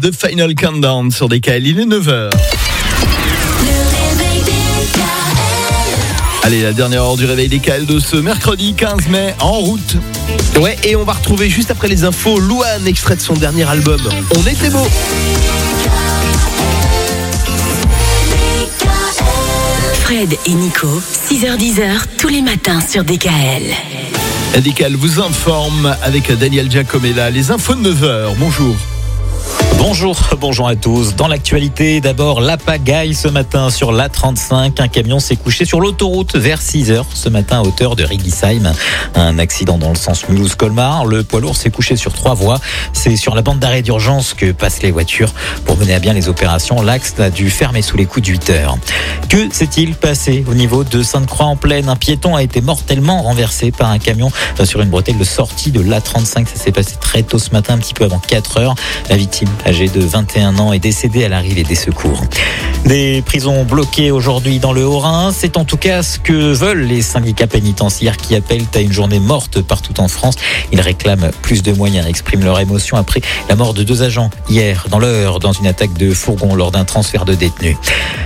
The Final Countdown sur DKL, il est 9h. Allez, la dernière heure du réveil DKL de ce mercredi 15 mai, en route. Ouais, et on va retrouver juste après les infos Louane, extrait de son dernier album. On était beau. Fred et Nico, 6h-10h, tous les matins sur DKL. DKL vous informe avec Daniel Giacomella. Les infos de 9h, bonjour. Bonjour à tous. Dans l'actualité, d'abord la pagaille ce matin sur l'A35. Un camion s'est couché sur l'autoroute vers 6h ce matin à hauteur de Rigisheim. Un accident dans le sens Mulhouse-Colmar. Le poids lourd s'est couché sur 3 voies. C'est sur la bande d'arrêt d'urgence que passent les voitures. Pour mener à bien les opérations, l'axe a dû fermer sous les coups de 8h. Que s'est-il passé au niveau de Sainte-Croix-en-Plaine? Un piéton a été mortellement renversé par un camion sur une bretelle de sortie de l'A35. Ça s'est passé très tôt ce matin, un petit peu avant 4h. La victime, âgé de 21 ans, est décédé à l'arrivée des secours. Des prisons bloquées aujourd'hui dans le Haut-Rhin, c'est en tout cas ce que veulent les syndicats pénitentiaires qui appellent à une journée morte partout en France. Ils réclament plus de moyens, expriment leur émotion après la mort de 2 agents hier dans l'Eure dans une attaque de fourgon lors d'un transfert de détenus.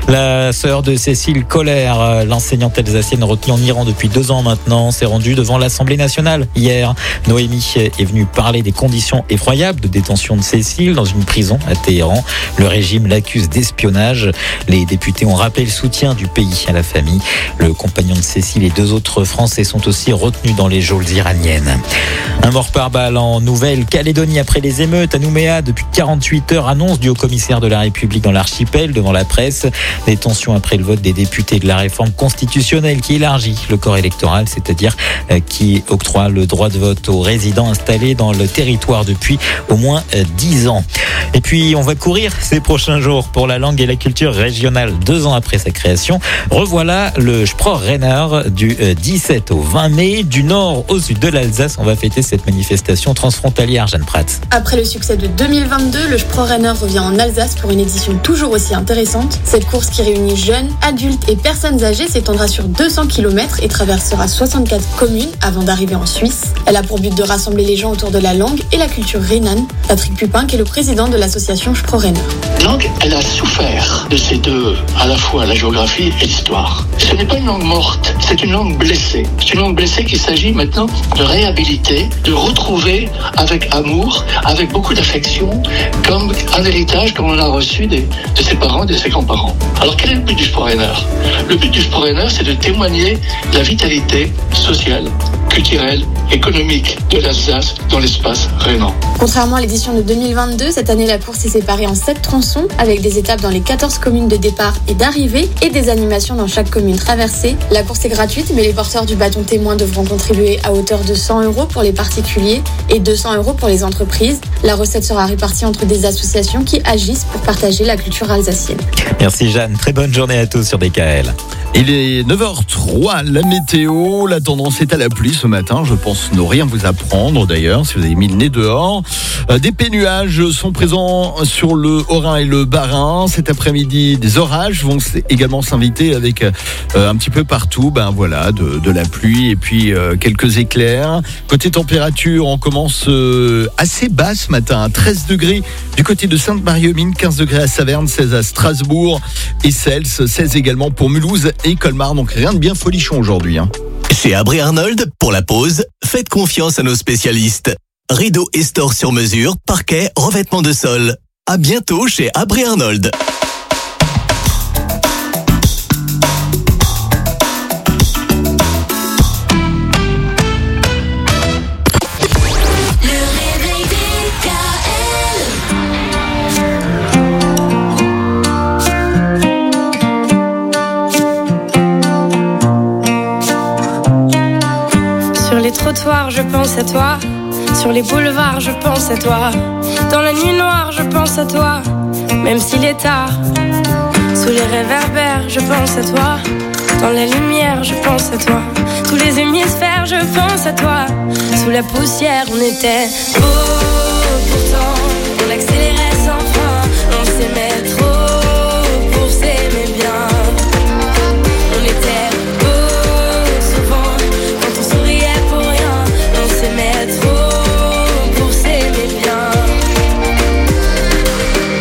La sœur de Cécile Collère, l'enseignante alsacienne retenue en Iran depuis 2 ans maintenant, s'est rendue devant l'Assemblée nationale hier. Noémie est venue parler des conditions effroyables de détention de Cécile dans une prison à Téhéran. Le régime l'accuse d'espionnage. Les députés ont rappelé le soutien du pays à la famille. Le compagnon de Cécile et 2 autres Français sont aussi retenus dans les geôles iraniennes. Un mort par balle en Nouvelle-Calédonie après les émeutes à Nouméa depuis 48 heures, annonce du haut-commissaire de la République dans l'archipel devant la presse. Des tensions après le vote des députés de la réforme constitutionnelle qui élargit le corps électoral, c'est-à-dire qui octroie le droit de vote aux résidents installés dans le territoire depuis au moins 10 ans. Et puis on va courir ces prochains jours pour la langue et la culture régionale. 2 ans après sa création, revoilà le Sprachrenner du 17 au 20 mai. Du nord au sud de l'Alsace, on va fêter cette manifestation transfrontalière. Jeanne Prats. Après le succès de 2022, le Sprachrenner revient en Alsace pour une édition toujours aussi intéressante. Cette course qui réunit jeunes, adultes et personnes âgées s'étendra sur 200 km et traversera 64 communes avant d'arriver en Suisse. Elle a pour but de rassembler les gens autour de la langue et la culture rhénane. Patrick Pupin, qui est le président de l'association Sprachrenner. La langue, elle a souffert de ces deux, à la fois la géographie et l'histoire. Ce n'est pas une langue morte, c'est une langue blessée. C'est une langue blessée qu'il s'agit maintenant de réhabiliter, de retrouver avec amour, avec beaucoup d'affection, comme un héritage qu'on a reçu de ses parents et de ses grands-parents. Alors quel est le but du Sprachrenner? Le but du Sprachrenner, c'est de témoigner de la vitalité sociale, culturelle, économique de l'Alsace dans l'espace rhénan. Contrairement à l'édition de 2022, cette année la course est séparée en 7 tronçons avec des étapes dans les 14 communes de départ et d'arrivée et des animations dans chaque commune traversée. La course est gratuite, mais les porteurs du bâton témoin devront contribuer à hauteur de 100 € pour les particuliers et 200 € pour les entreprises. La recette sera répartie entre des associations qui agissent pour partager la culture alsacienne. Merci Jeanne, très bonne journée à tous sur DKL. Il est 9h03, la météo, la tendance est à la pluie ce matin, je pense ne rien vous apprendre d'ailleurs si vous avez mis le nez dehors. Des nuages sont présents sur le Haut-Rhin et le Bas-Rhin. Cet après-midi, des orages vont également s'inviter avec un petit peu partout, de la pluie et puis quelques éclairs. Côté température, on commence assez bas ce matin, 13 degrés du côté de Sainte-Marie-aux-Mines, 15 degrés à Saverne, 16 à Strasbourg et Cels, 16 également pour Mulhouse et Colmar, donc rien de bien folichon aujourd'hui. Chez Abré Arnold, pour la pause, faites confiance à nos spécialistes. Rideaux et stores sur mesure, parquet, revêtement de sol. À bientôt chez Abré Arnold. Sur les trottoirs, je pense à toi. Sur les boulevards, je pense à toi. Dans la nuit noire, je pense à toi. Même s'il est tard. Sous les réverbères, je pense à toi. Dans la lumière, je pense à toi. Tous les hémisphères, je pense à toi. Sous la poussière, on était beau. Pourtant, on accélérait sans frein. On s'aimait trop pour s'aimer bien. On était beau souvent quand on souriait pour rien. On s'aimait trop pour s'aimer bien.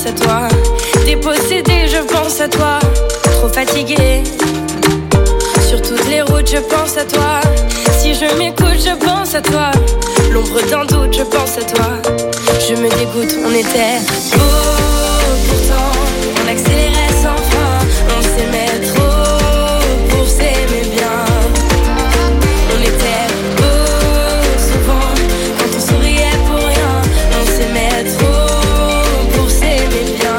pense à toi. Dépossédée, je pense à toi. Trop fatiguée. Sur toutes les routes, je pense à toi. Si je m'écoute, je pense à toi. L'ombre d'un doute, je pense à toi. Je me dégoûte, on était beaux. Pourtant, on accélérait sans frein. On s'aimait trop pour s'aimer bien. On était beaux souvent quand on souriait pour rien. On s'aimait trop pour s'aimer bien.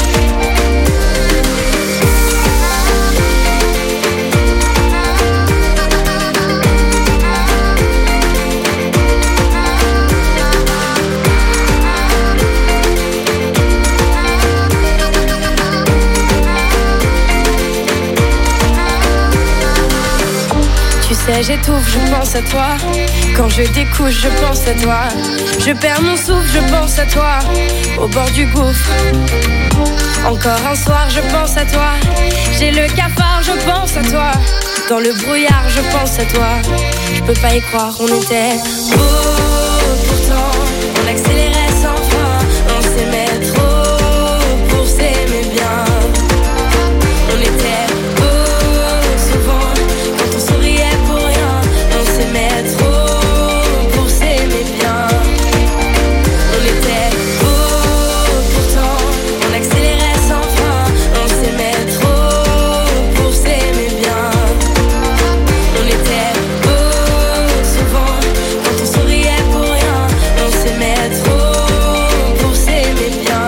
J'étouffe, je pense à toi. Quand je découche, je pense à toi. Je perds mon souffle, je pense à toi. Au bord du gouffre. Encore un soir, je pense à toi. J'ai le cafard, je pense à toi. Dans le brouillard, je pense à toi. Je peux pas y croire, on était beaux. Pourtant, on accélérait sans frein. On s'aimait trop pour s'aimer bien. On était trop pour s'aimer bien. On était beaux, pourtant on accélérait sans frein. On s'aimait trop pour s'aimer bien. On était beaux souvent quand on souriait pour rien. On s'aimait trop pour s'aimer bien.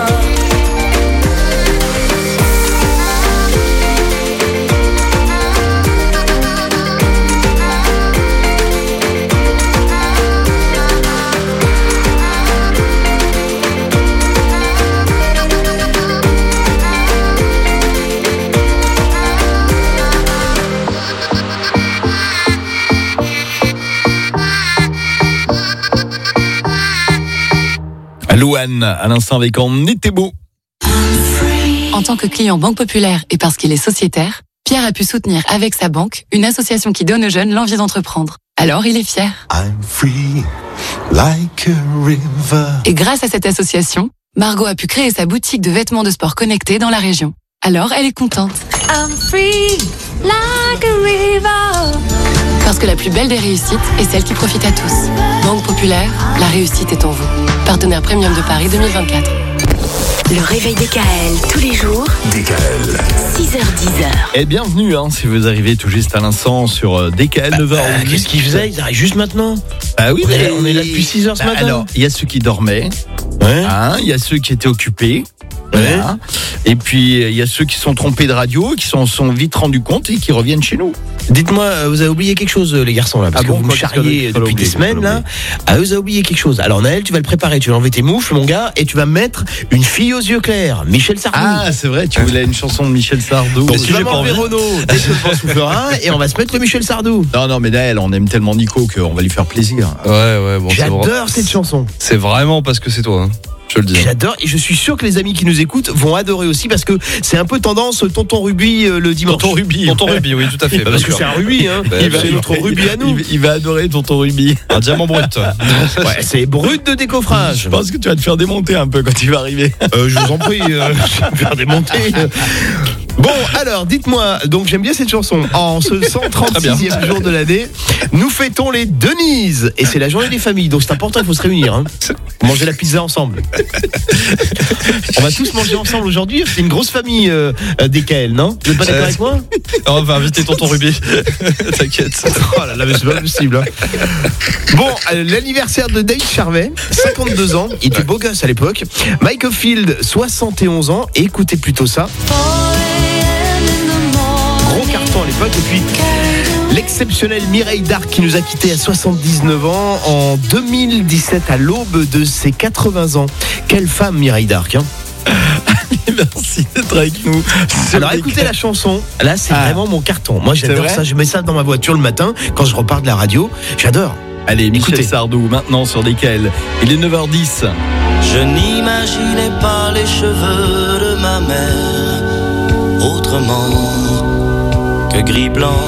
Louane, à l'instant avec On était beau. En tant que client Banque Populaire et parce qu'il est sociétaire, Pierre a pu soutenir avec sa banque une association qui donne aux jeunes l'envie d'entreprendre. Alors il est fier. I'm free, like a river. Et grâce à cette association, Margot a pu créer sa boutique de vêtements de sport connectés dans la région. Alors elle est contente. I'm free, like a river. Parce que la plus belle des réussites est celle qui profite à tous. Banque Populaire, la réussite est en vous. Partenaire Premium de Paris 2024. Le réveil DKL, tous les jours. DKL. 6h-10h. Et bienvenue, si vous arrivez tout juste à l'instant sur DKL 9h. Qu'est-ce qu'ils faisaient? Ils arrivent juste maintenant. Ah oui, On est là depuis 6h ce matin. Alors, il y a ceux qui dormaient. Ouais. Il y a ceux qui étaient occupés. Ouais. Voilà. Et puis il y a ceux qui sont trompés de radio, qui sont vite rendus compte et qui reviennent chez nous. Dites-moi, vous avez oublié quelque chose, les garçons, là, parce que vous me charriez depuis des semaines, là. Vous avez oublié quelque chose. Alors, Naël, tu vas le préparer, tu vas enlever tes moufles, mon gars, et tu vas mettre une fille aux yeux clairs, Michel Sardou. Ah, c'est vrai, tu voulais une chanson de Michel Sardou. Donc, tu vas m'enlever Renaud, dès que le vent soufflera, et on va se mettre le Michel Sardou. Non, mais Naël, on aime tellement Nico qu'on va lui faire plaisir. Ouais, bon, j'adore cette chanson. C'est vraiment parce que c'est toi, je le dis. J'adore et je suis sûr que les amis qui nous écoutent vont adorer aussi parce que c'est un peu tendance Tonton Ruby le dimanche. Tonton Ruby, oui, tout à fait. Parce que c'est un Ruby, c'est notre Ruby à nous. Il va adorer Tonton Ruby. Un diamant brut. Ouais, c'est brut de décoffrage. Je pense que tu vas te faire démonter un peu quand il va arriver. Je vous en prie, je vais me faire démonter. Bon, alors, dites-moi, donc j'aime bien cette chanson. En ce 136e jour de l'année, nous fêtons les Denises. Et c'est la journée des familles, donc c'est important, il faut se réunir. Manger la pizza ensemble. On va tous manger ensemble aujourd'hui. C'est une grosse famille DKL, non? Vous n'êtes pas d'accord avec moi? On va inviter Tonton Ruby. T'inquiète. Oh là là, mais c'est pas possible. Bon, l'anniversaire de Dave Charvet, 52 ans. Il était beau gosse à l'époque. Mike Oldfield, 71 ans. Et écoutez plutôt ça. Gros carton à l'époque. Et puis l'exceptionnelle Mireille Darc qui nous a quittés à 79 ans en 2017 à l'aube de ses 80 ans. Quelle femme Mireille Darc, Merci d'être avec nous. Alors écoutez la chanson. Là c'est vraiment mon carton. Moi j'adore ça. Je mets ça dans ma voiture le matin quand je repars de la radio. J'adore. Allez, Michel Sardou maintenant sur DKL. Il est 9h10. Je n'imaginais pas les cheveux de ma mère autrement que gris-blanc.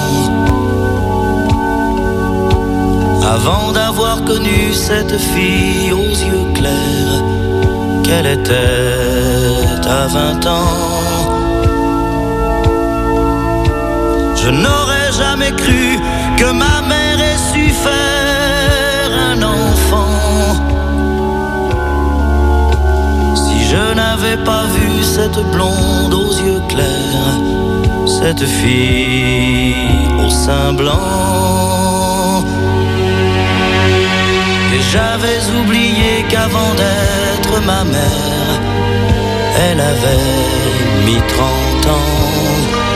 Avant d'avoir connu cette fille aux yeux clairs, quelle était à 20 ans. Je n'aurais jamais cru que ma mère ait su faire un enfant. Si je n'avais pas vu cette blonde aux yeux clairs, cette fille au sein blanc. Et j'avais oublié qu'avant d'être ma mère, elle avait mis 30 ans.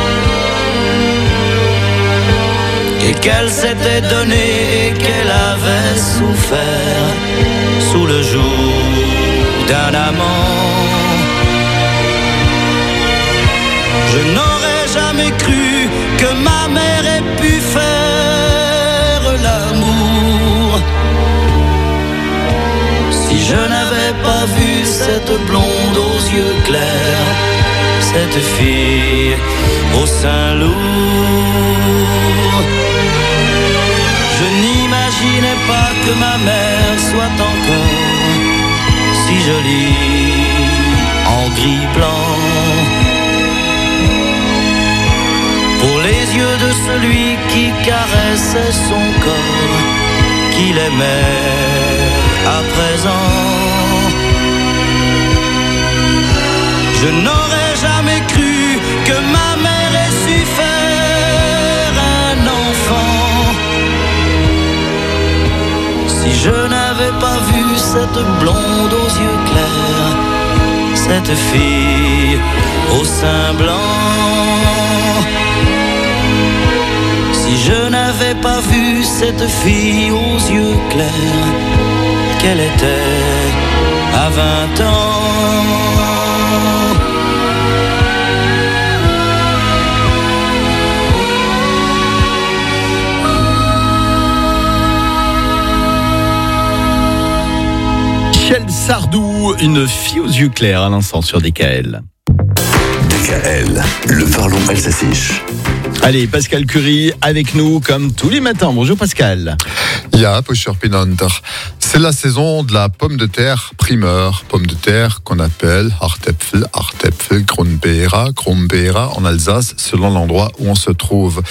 Et qu'elle s'était donnée et qu'elle avait souffert sous le joug d'un amant. Je n'aurais jamais cru que ma mère ait pu faire l'amour. Si je n'avais pas vu cette blonde aux yeux clairs, cette fille au sein lourd. Je n'imaginais pas que ma mère soit encore si jolie en gris-blanc. Pour les yeux de celui qui caressait son corps, qu'il aimait à présent. Je n'aurais jamais cru que ma mère ait su faire un enfant. Si je n'avais pas vu cette blonde aux yeux clairs, cette fille au sein blanc. Si je n'avais pas vu cette fille aux yeux clairs, qu'elle était à 20 ans. Michel Sardou, une fille aux yeux clairs à l'instant sur DKL. DKL, le Varlon Elsassich. Allez, Pascal Curie avec nous comme tous les matins. Bonjour Pascal. Ja, Pusher Pinanter. C'est la saison de la pomme de terre primeur. Pomme de terre qu'on appelle Hartepfel, Grumbeera en Alsace, selon l'endroit où on se trouve.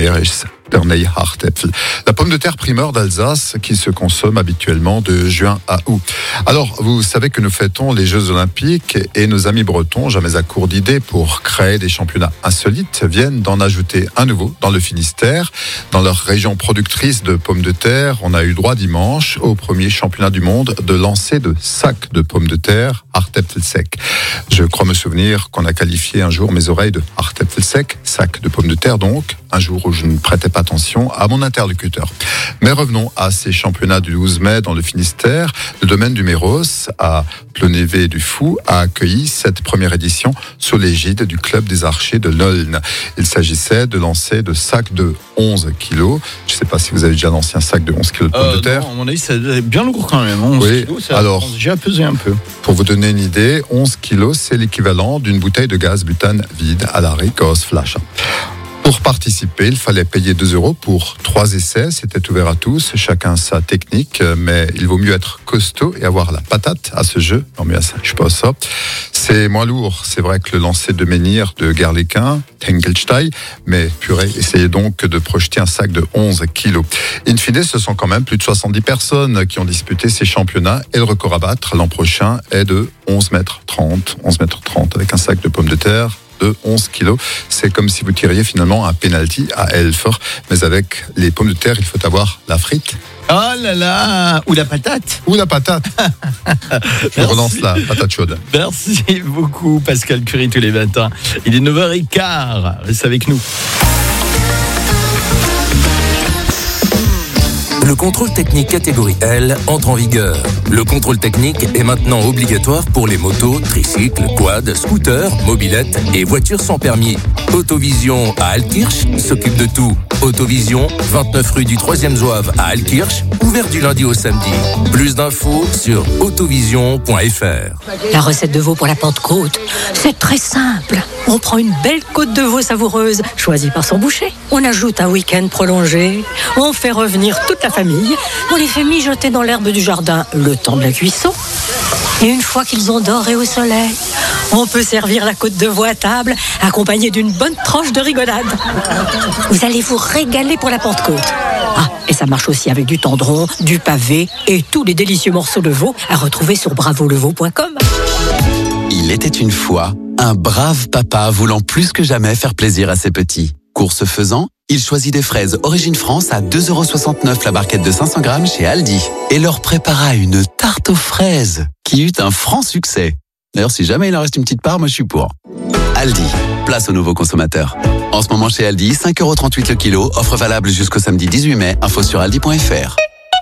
La pomme de terre primeur d'Alsace qui se consomme habituellement de juin à août. Alors, vous savez que nous fêtons les Jeux Olympiques et nos amis bretons, jamais à court d'idées pour créer des championnats insolites, viennent d'en ajouter un nouveau dans le Finistère. Dans leur région productrice de pommes de terre, on a eu droit dimanche au premier championnat du monde de lancer de sacs de pommes de terre Hartepfelsek. Je crois me souvenir qu'on a qualifié un jour mes oreilles de Hartepfelsek, sac de pommes de terre donc, un jour où je ne prêtais pas attention à mon interlocuteur. Mais revenons à ces championnats du 12 mai dans le Finistère. Le domaine du Méros, à Plonévé-du-Fou, a accueilli cette première édition sous l'égide du club des archers de Noln. Il s'agissait de lancer de sacs de 11 kilos. Je ne sais pas si vous avez déjà lancé un sac de 11 kilos de pommes de terre. Non, à mon avis, c'est bien lourd quand même. 11 kilos, ça a déjà pesé un peu. Pour vous donner une idée, 11 kilos, c'est l'équivalent d'une bouteille de gaz butane vide à la Gasflasche. Pour participer, il fallait payer 2 € pour 3 essais. C'était ouvert à tous, chacun sa technique, mais il vaut mieux être costaud et avoir la patate à ce jeu. Non, mais à ça, je pense ça. C'est moins lourd. C'est vrai que le lancer de menhir de Garlequin, Tengelstein, mais purée, essayez donc de projeter un sac de 11 kilos. In fine, ce sont quand même plus de 70 personnes qui ont disputé ces championnats et le record à battre l'an prochain est de 11,30 m avec un sac de pommes de terre de 11 kilos. C'est comme si vous tiriez finalement un penalty à Elfer, mais avec les pommes de terre, il faut avoir la frite. Oh là là, ou la patate. Ou la patate. Je relance la patate chaude. Merci beaucoup Pascal Curie tous les matins. Il est 9h15, reste avec nous. Le contrôle technique catégorie L entre en vigueur. Le contrôle technique est maintenant obligatoire pour les motos, tricycles, quads, scooters, mobylettes et voitures sans permis. Autovision à Altkirch s'occupe de tout. Autovision, 29 rue du 3e Zouave à Altkirch, ouvert du lundi au samedi. Plus d'infos sur autovision.fr. La recette de veau pour la Pentecôte, c'est très simple. On prend une belle côte de veau savoureuse, choisie par son boucher. On ajoute un week-end prolongé. On fait revenir toute la famille. On les fait mijoter dans l'herbe du jardin le temps de la cuisson. Et une fois qu'ils ont doré au soleil, On peut servir la côte de veau à table, accompagnée d'une bonne tranche de rigolade. Vous allez vous régaler pour la Pentecôte. Ah, et ça marche aussi avec du tendron, du pavé et tous les délicieux morceaux de veau à retrouver sur bravoleveau.com. Il était une fois un brave papa voulant plus que jamais faire plaisir à ses petits. Course faisant, il choisit des fraises Origine France à 2,69€ la barquette de 500 grammes chez Aldi et leur prépara une tarte aux fraises qui eut un franc succès. D'ailleurs, si jamais il en reste une petite part, moi je suis pour. Aldi, place aux nouveaux consommateurs. En ce moment chez Aldi, 5,38€ le kilo, offre valable jusqu'au samedi 18 mai, info sur aldi.fr.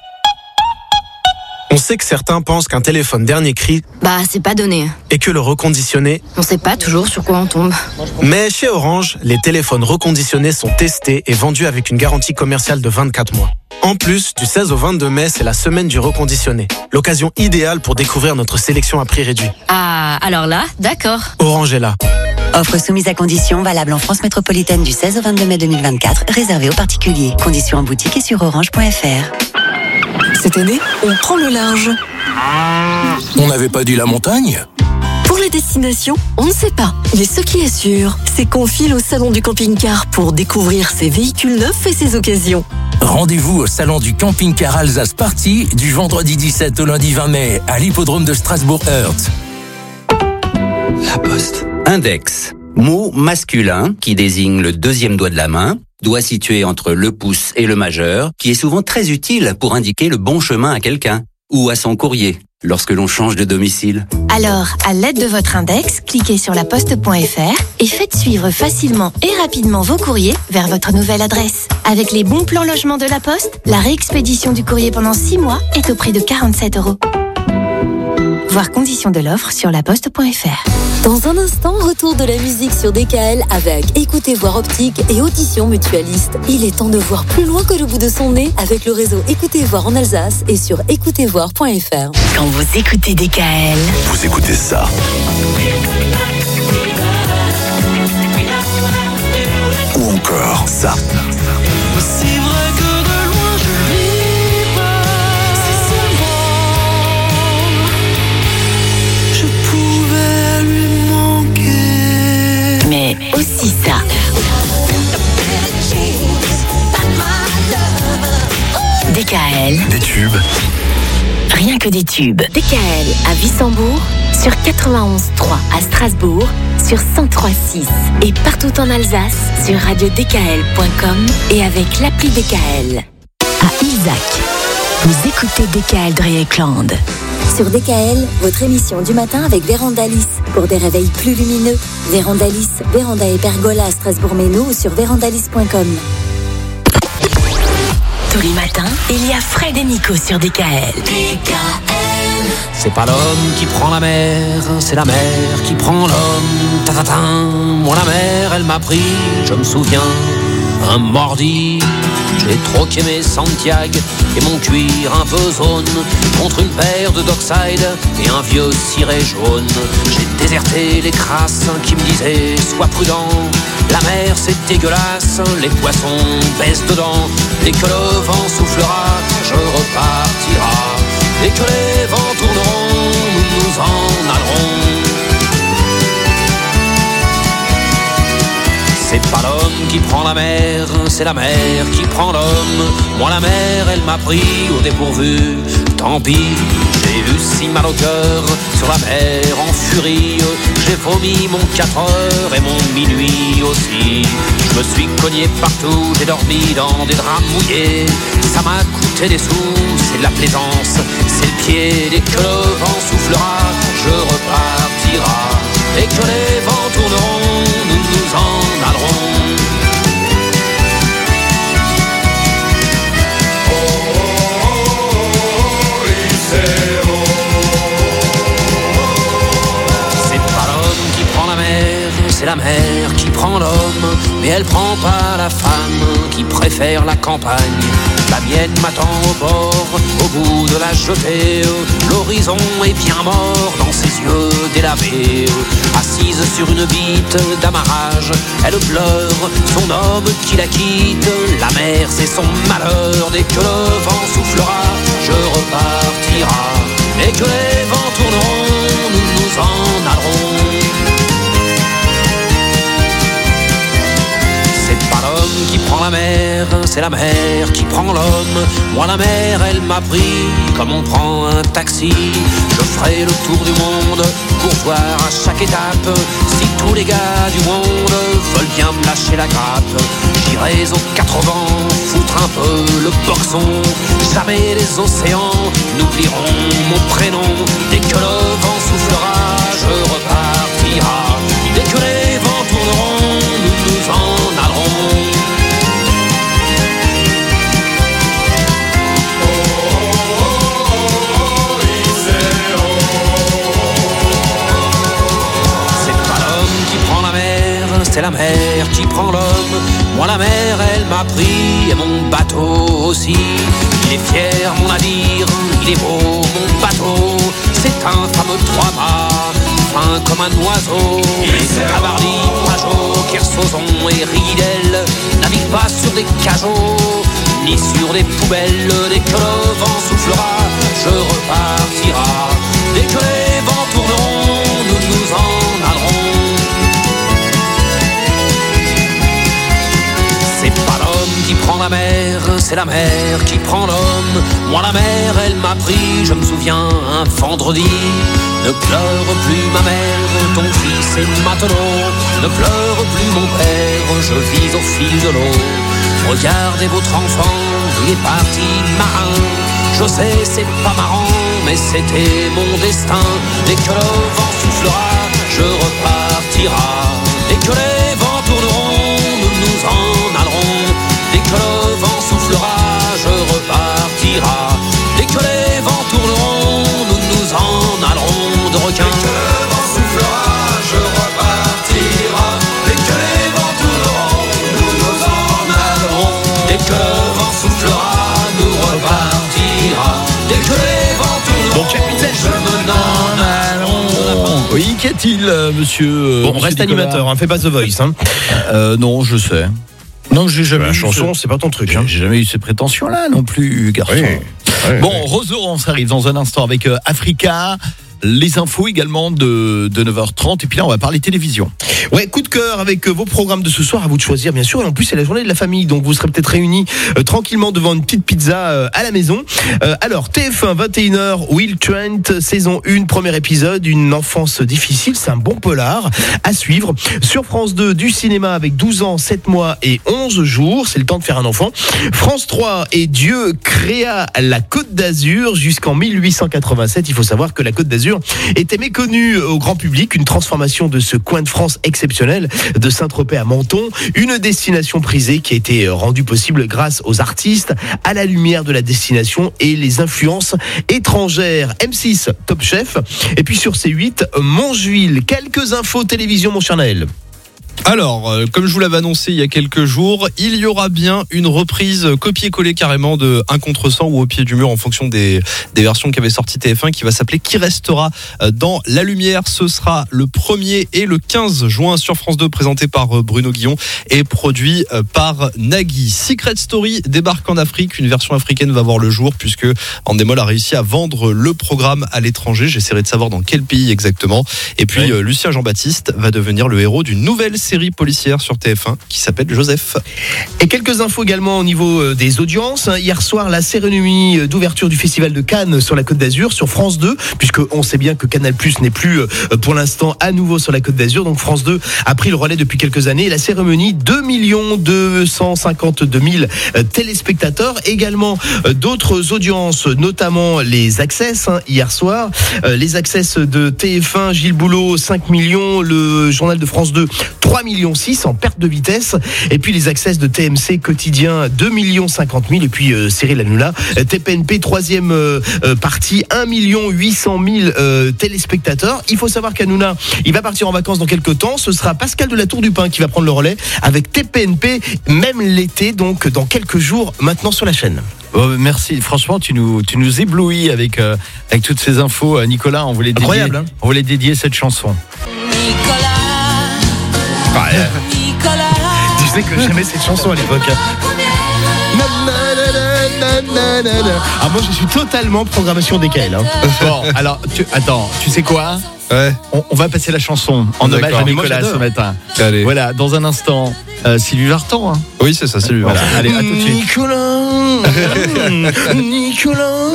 On sait que certains pensent qu'un téléphone dernier cri, c'est pas donné. Et que le reconditionné, On sait pas toujours sur quoi on tombe. Mais chez Orange, les téléphones reconditionnés sont testés et vendus avec une garantie commerciale de 24 mois. En plus, du 16 au 22 mai, c'est la semaine du reconditionné. L'occasion idéale pour découvrir notre sélection à prix réduit. Ah, alors là, d'accord. Orange est là. Offre soumise à conditions, valable en France métropolitaine du 16 au 22 mai 2024, réservée aux particuliers. Conditions en boutique et sur orange.fr. Cette année, on prend le large. On n'avait pas dit la montagne ? Pour les destinations, on ne sait pas. Mais ce qui est sûr, c'est qu'on file au salon du camping-car pour découvrir ses véhicules neufs et ses occasions. Rendez-vous au salon du camping-car Alsace Party du vendredi 17 au lundi 20 mai à l'hippodrome de Strasbourg-Heurts. La Poste. Index. Mot masculin qui désigne le deuxième doigt de la main, doigt situé entre le pouce et le majeur, qui est souvent très utile pour indiquer le bon chemin à quelqu'un ou à son courrier lorsque l'on change de domicile. Alors, à l'aide de votre index, cliquez sur laposte.fr et faites suivre facilement et rapidement vos courriers vers votre nouvelle adresse. Avec les bons plans logement de la Poste, la réexpédition du courrier pendant 6 mois est au prix de 47€. Voir conditions de l'offre sur laposte.fr. Dans un instant, retour de la musique sur DKL avec Écoutez Voir Optique et Audition Mutualiste. Il est temps de voir plus loin que le bout de son nez avec le réseau Écoutez Voir en Alsace et sur écoutezvoir.fr. Quand vous écoutez DKL, Vous écoutez ça. Ou encore ça. C'est vrai que de loin je vis pas. Si seulement je pouvais lui manquer. mais aussi ça. DKL. Des tubes. Rien que des tubes. DKL à Wissembourg, sur 91.3 à Strasbourg, sur 103.6 et partout en Alsace, sur radiodkl.com et avec l'appli DKL. À Ilzac, vous écoutez DKL Dreyeckland. Sur DKL, votre émission du matin avec Véranda Alice. Pour des réveils plus lumineux, Véranda Alice, Véranda et Pergola à Strasbourg-Méno ou sur vérandaalice.com. Tous les matins, il y a Fred et Nico sur DKL. C'est pas l'homme qui prend la mer, c'est la mer qui prend l'homme. Ta-ta-ta. Moi la mer, elle m'a pris, je me souviens, un mardi. J'ai troqué mes Santiago et mon cuir un peu zone contre une paire de Dockside et un vieux ciré jaune. J'ai déserté les crasses qui me disaient sois prudent. La mer c'est dégueulasse, les poissons baissent dedans. Dès que le vent soufflera, je repartira. Dès que les vents tourneront, nous nous en allerons. C'est pas l'homme qui prend la mer, c'est la mer qui prend l'homme. Moi la mer, elle m'a pris au dépourvu. Tant pis, j'ai eu si mal au cœur sur la mer en furie. J'ai vomi mon 4 heures et mon minuit aussi. Je me suis cogné partout, j'ai dormi dans des draps mouillés. Ça m'a coûté des sous, c'est de la plaisance, c'est le pied. Dès que le vent soufflera, je repartira. Dès que les vents tourneront, nous nous en allerons. C'est pas l'homme qui prend la mer, c'est la mer qui prend l'homme. Mais elle prend pas la femme qui préfère la campagne. La mienne m'attend au bord, au bout de la jetée. L'horizon est bien mort dans ses yeux délavés. Assise sur une bite d'amarrage, elle pleure son homme qui la quitte. La mer c'est son malheur, dès que le vent soufflera, je repartira. Dès que les vents tourneront, nous nous en allerons. c'est la mer qui prend l'homme. Moi la mer elle m'a pris comme on prend un taxi. Je ferai le tour du monde pour voir à chaque étape si tous les gars du monde veulent bien me lâcher la grappe. J'irai aux quatre vents foutre un peu le boxon. Jamais les océans n'oublieront mon prénom. Dès que le vent soufflera, je repartira. Dès que les vents tourneront, nous nous en allerons. C'est la mer qui prend l'homme. Moi la mer elle m'a pris et mon bateau aussi. Il est fier mon navire, il est beau mon bateau. C'est un fameux trois-mâts, fin comme un oiseau. Tabarly, Pajot, Kersozon et Ridel naviguent pas sur des cajots ni sur des poubelles. Dès que le vent soufflera, je repartira. Dès que les vents tourneront, nous nous en allerons. C'est pas l'homme qui prend la mer, c'est la mer qui prend l'homme. Moi la mer elle m'a pris, je me souviens un vendredi. Ne pleure plus ma mère, ton fils est matelot. Ne pleure plus mon père, je vis au fil de l'eau. Regardez votre enfant, il est parti marin. Je sais c'est pas marrant, mais c'était mon destin. Dès que le vent soufflera, je repartira. Dès que les vents tourneront, nous nous en allerons. Dès que le vent soufflera, je repartira. Dès que les vents tourneront, nous nous en allerons de requins. Dès que le vent soufflera, je repartira. Dès que les vents tourneront, nous nous en allerons. Dès que le vent soufflera, nous repartira. Dès que les vents tourneront, bon, capitaine, je m'en allerons. Oui, qu'y a-t-il, monsieur? Bon, monsieur reste Nicolas animateur, hein, fais pas The Voice. Hein. Non, je sais. Non, j'ai jamais la eu chanson, c'est pas ton truc. Hein. J'ai jamais eu ces prétentions-là non plus, garçon. Oui. Bon, Rose Laurence arrive dans un instant avec Africa. Les infos également de 9h30. Et puis là, on va parler télévision. Ouais, coup de cœur avec vos programmes de ce soir, à vous de choisir bien sûr. Et en plus, c'est la journée de la famille, donc vous serez peut-être réunis tranquillement devant une petite pizza à la maison. Alors, TF1, 21h, Will Trent, saison 1, premier épisode, une enfance difficile, c'est un bon polar à suivre. Sur France 2, du cinéma avec 12 ans, 7 mois et 11 jours, c'est le temps de faire un enfant. France 3, et Dieu créa la Côte d'Azur jusqu'en 1887. Il faut savoir que la Côte d'Azur était méconnue au grand public, une transformation de ce coin de France exceptionnel de Saint-Tropez à Menton, une destination prisée qui a été rendue possible grâce aux artistes, à la lumière de la destination et les influences étrangères. M6, Top Chef, et puis sur C8, Montjuïl. Quelques infos télévision, mon cher Naël. Alors, comme je vous l'avais annoncé il y a quelques jours, il y aura bien une reprise copier-coller carrément de 1 contre 100 ou Au pied du mur en fonction des versions qu'avait sorti TF1, qui va s'appeler Qui restera dans la lumière. Ce sera le 1er et le 15 juin sur France 2, présenté par Bruno Guillon et produit par Nagui. Secret Story débarque en Afrique. Une version africaine va voir le jour puisque Endemol a réussi à vendre le programme à l'étranger. J'essaierai de savoir dans quel pays exactement. Et puis Lucien Jean-Baptiste va devenir le héros d'une nouvelle série policière sur TF1 qui s'appelle Joseph. Et quelques infos également au niveau des audiences. Hier soir, la cérémonie d'ouverture du Festival de Cannes sur la Côte d'Azur sur France 2, puisque on sait bien que Canal+ n'est plus pour l'instant à nouveau sur la Côte d'Azur, donc France 2 a pris le relais depuis quelques années. La cérémonie, 2 252 000 téléspectateurs, également d'autres audiences, notamment les Access hier soir, les Access de TF1, Gilles Boulot 5 millions, le journal de France 2 3,6 millions en perte de vitesse, et puis les Access de TMC quotidien 2 50 000, et puis Cyril Hanouna, TPNP troisième partie 1 800 000 téléspectateurs. Il faut savoir qu'Hanouna, il va partir en vacances dans quelques temps. Ce sera Pascal de la Tour du Pin qui va prendre le relais avec TPNP, même l'été, donc dans quelques jours maintenant sur la chaîne. Merci, franchement tu nous éblouis avec toutes ces infos, Nicolas. On voulait incroyable, on voulait dédier cette chanson. Tu sais que j'aimais cette chanson à l'époque. Ah, moi je suis totalement programmation DKL. Hein. Bon, alors, tu sais quoi ? Ouais. On va passer la chanson en hommage à Nicolas ce matin. Allez. Voilà, dans un instant, Sylvie Vartan. Hein. Oui, c'est ça, Sylvie Vartan. Voilà. Allez, à tout de suite. Nicolas.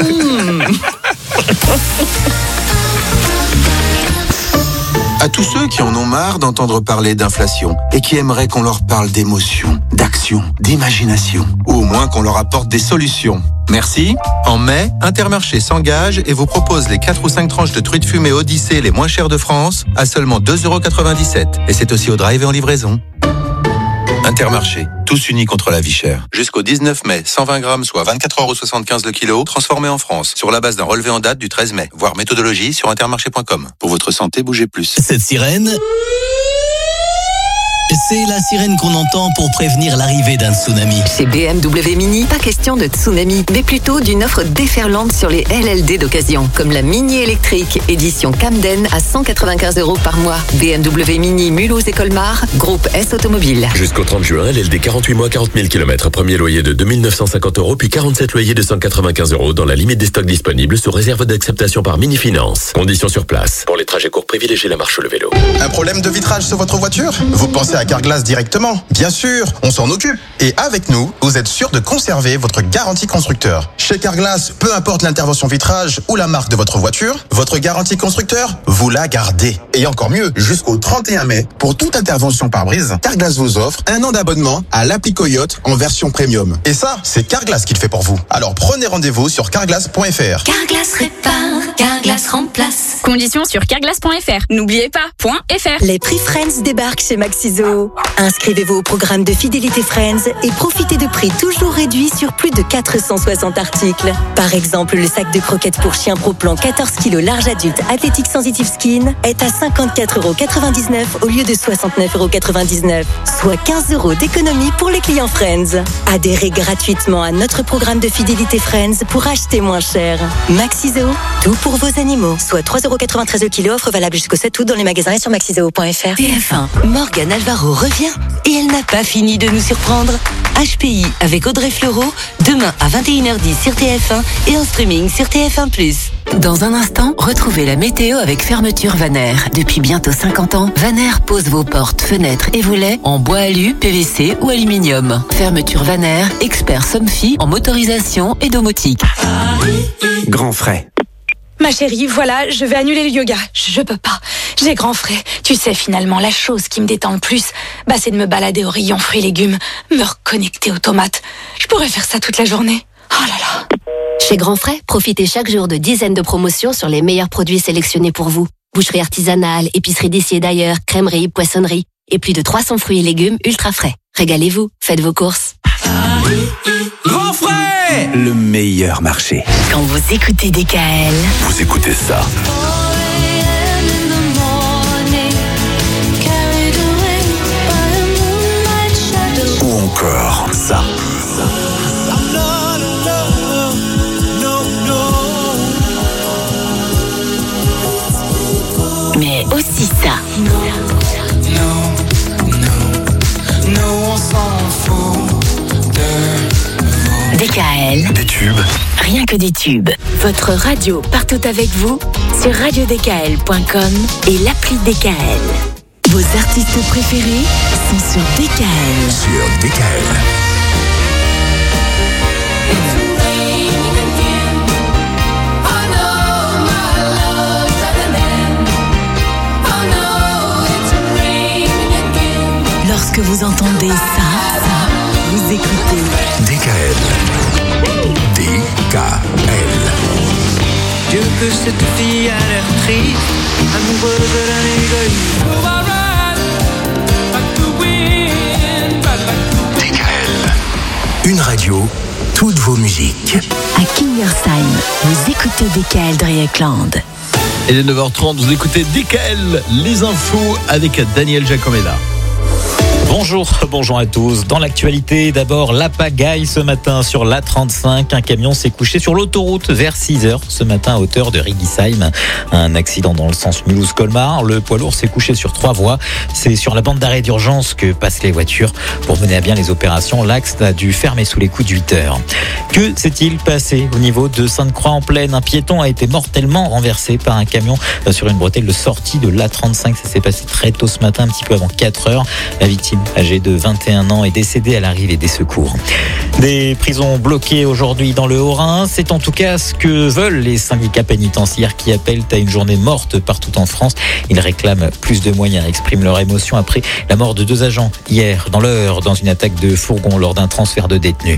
À tous ceux qui en ont marre d'entendre parler d'inflation et qui aimeraient qu'on leur parle d'émotion, d'action, d'imagination, ou au moins qu'on leur apporte des solutions. Merci. En mai, Intermarché s'engage et vous propose les 4 ou 5 tranches de truites fumées Odyssée les moins chères de France à seulement 2,97 €. Et c'est aussi au drive et en livraison. Intermarché, tous unis contre la vie chère. Jusqu'au 19 mai, 120 grammes, soit 24,75 € le kilo, transformés en France, sur la base d'un relevé en date du 13 mai. Voir méthodologie sur intermarché.com. Pour votre santé, bougez plus. Cette sirène, c'est la sirène qu'on entend pour prévenir l'arrivée d'un tsunami. Chez BMW Mini, pas question de tsunami, mais plutôt d'une offre déferlante sur les LLD d'occasion, comme la Mini électrique, édition Camden à 195 € par mois. BMW Mini Mulhouse et Colmar, groupe S Automobile. Jusqu'au 30 juin, LLD 48 mois, 40 000 km. Premier loyer de 2 950 €, puis 47 loyers de 195 € dans la limite des stocks disponibles, sous réserve d'acceptation par Mini Finance. Conditions sur place. Pour les trajets courts, privilégiez la marche ou le vélo. Un problème de vitrage sur votre voiture ? Vous pensez à Carglass directement ? Bien sûr, on s'en occupe. Et avec nous, vous êtes sûr de conserver votre garantie constructeur. Chez Carglass, peu importe l'intervention vitrage ou la marque de votre voiture, votre garantie constructeur, vous la gardez. Et encore mieux, jusqu'au 31 mai, pour toute intervention pare-brise, Carglass vous offre 1 an d'abonnement à l'appli Coyote en version premium. Et ça, c'est Carglass qui le fait pour vous. Alors prenez rendez-vous sur carglass.fr. Carglass répare, Carglass remplace. Conditions sur carglass.fr. N'oubliez pas, .fr. Les prix Friends débarquent chez Maxiso. Inscrivez-vous au programme de fidélité Friends et profitez de prix toujours réduits sur plus de 460 articles. Par exemple, le sac de croquettes pour chien Pro Plan 14 kg large adulte Athletic Sensitive Skin est à 54,99 € au lieu de 69,99 €, soit 15 € d'économie pour les clients Friends. Adhérez gratuitement à notre programme de fidélité Friends pour acheter moins cher. Maxiso, tout pour vos animaux. Soit 3,93 € le kilo, offre valable jusqu'au 7 août dans les magasins et sur maxiso.fr. TF1, Morgane Alvaro revient et elle n'a pas fini de nous surprendre. HPI avec Audrey Fleurot, demain à 21h10 sur TF1 et en streaming sur TF1+. Dans un instant, retrouvez la météo avec Fermeture Vaner. Depuis bientôt 50 ans, Vaner pose vos portes, fenêtres et volets en bois alu, PVC ou aluminium. Fermeture Vaner, expert Somfy en motorisation et domotique. Grand frais. Ma chérie, voilà, je vais annuler le yoga. Je peux pas. J'ai grand frais. Tu sais, finalement, la chose qui me détend le plus, c'est de me balader au rayon fruits et légumes, me reconnecter aux tomates. Je pourrais faire ça toute la journée. Oh là là. Chez Grand Frais, profitez chaque jour de dizaines de promotions sur les meilleurs produits sélectionnés pour vous. Boucherie artisanale, épicerie d'ici et d'ailleurs, crèmerie, poissonnerie et plus de 300 fruits et légumes ultra frais. Régalez-vous, faites vos courses. Grand frais, le meilleur marché. Quand vous écoutez DKL, vous écoutez ça. Ou encore ça. Mais aussi ça. On s'en fout de DKL. Des tubes. Rien que des tubes. Votre radio partout avec vous sur radiodkl.com et l'appli DKL. Vos artistes préférés sont sur DKL. Sur DKL. Lorsque vous entendez ça, vous écoutez DKL. DKL. Dieu que cette fille a l'air triste, amoureuse de la DKL. Une radio, toutes vos musiques. À Kingersheim, vous écoutez DKL Dreieckland. Et les 9h30, vous écoutez DKL, les infos avec Daniel Giacomella. Bonjour à tous. Dans l'actualité, d'abord la pagaille ce matin sur l'A35. Un camion s'est couché sur l'autoroute vers 6h ce matin à hauteur de Rigisheim. Un accident dans le sens Mulhouse-Colmar. Le poids lourd s'est couché sur 3 voies. C'est sur la bande d'arrêt d'urgence que passent les voitures. Pour mener à bien les opérations, l'axe a dû fermer sous les coups de 8h. Que s'est-il passé au niveau de Sainte-Croix-en-Plaine? Un piéton a été mortellement renversé par un camion sur une bretelle de sortie de l'A35. Ça s'est passé très tôt ce matin, un petit peu avant 4h. La victime, âgée de 21 ans, est décédée à l'arrivée des secours. Des prisons bloquées aujourd'hui dans le Haut-Rhin, c'est en tout cas ce que veulent les syndicats pénitentiaires qui appellent à une journée morte partout en France. Ils réclament plus de moyens, expriment leur émotion après la mort de 2 agents hier dans l'Eure dans une attaque de fourgon lors d'un transfert de détenus.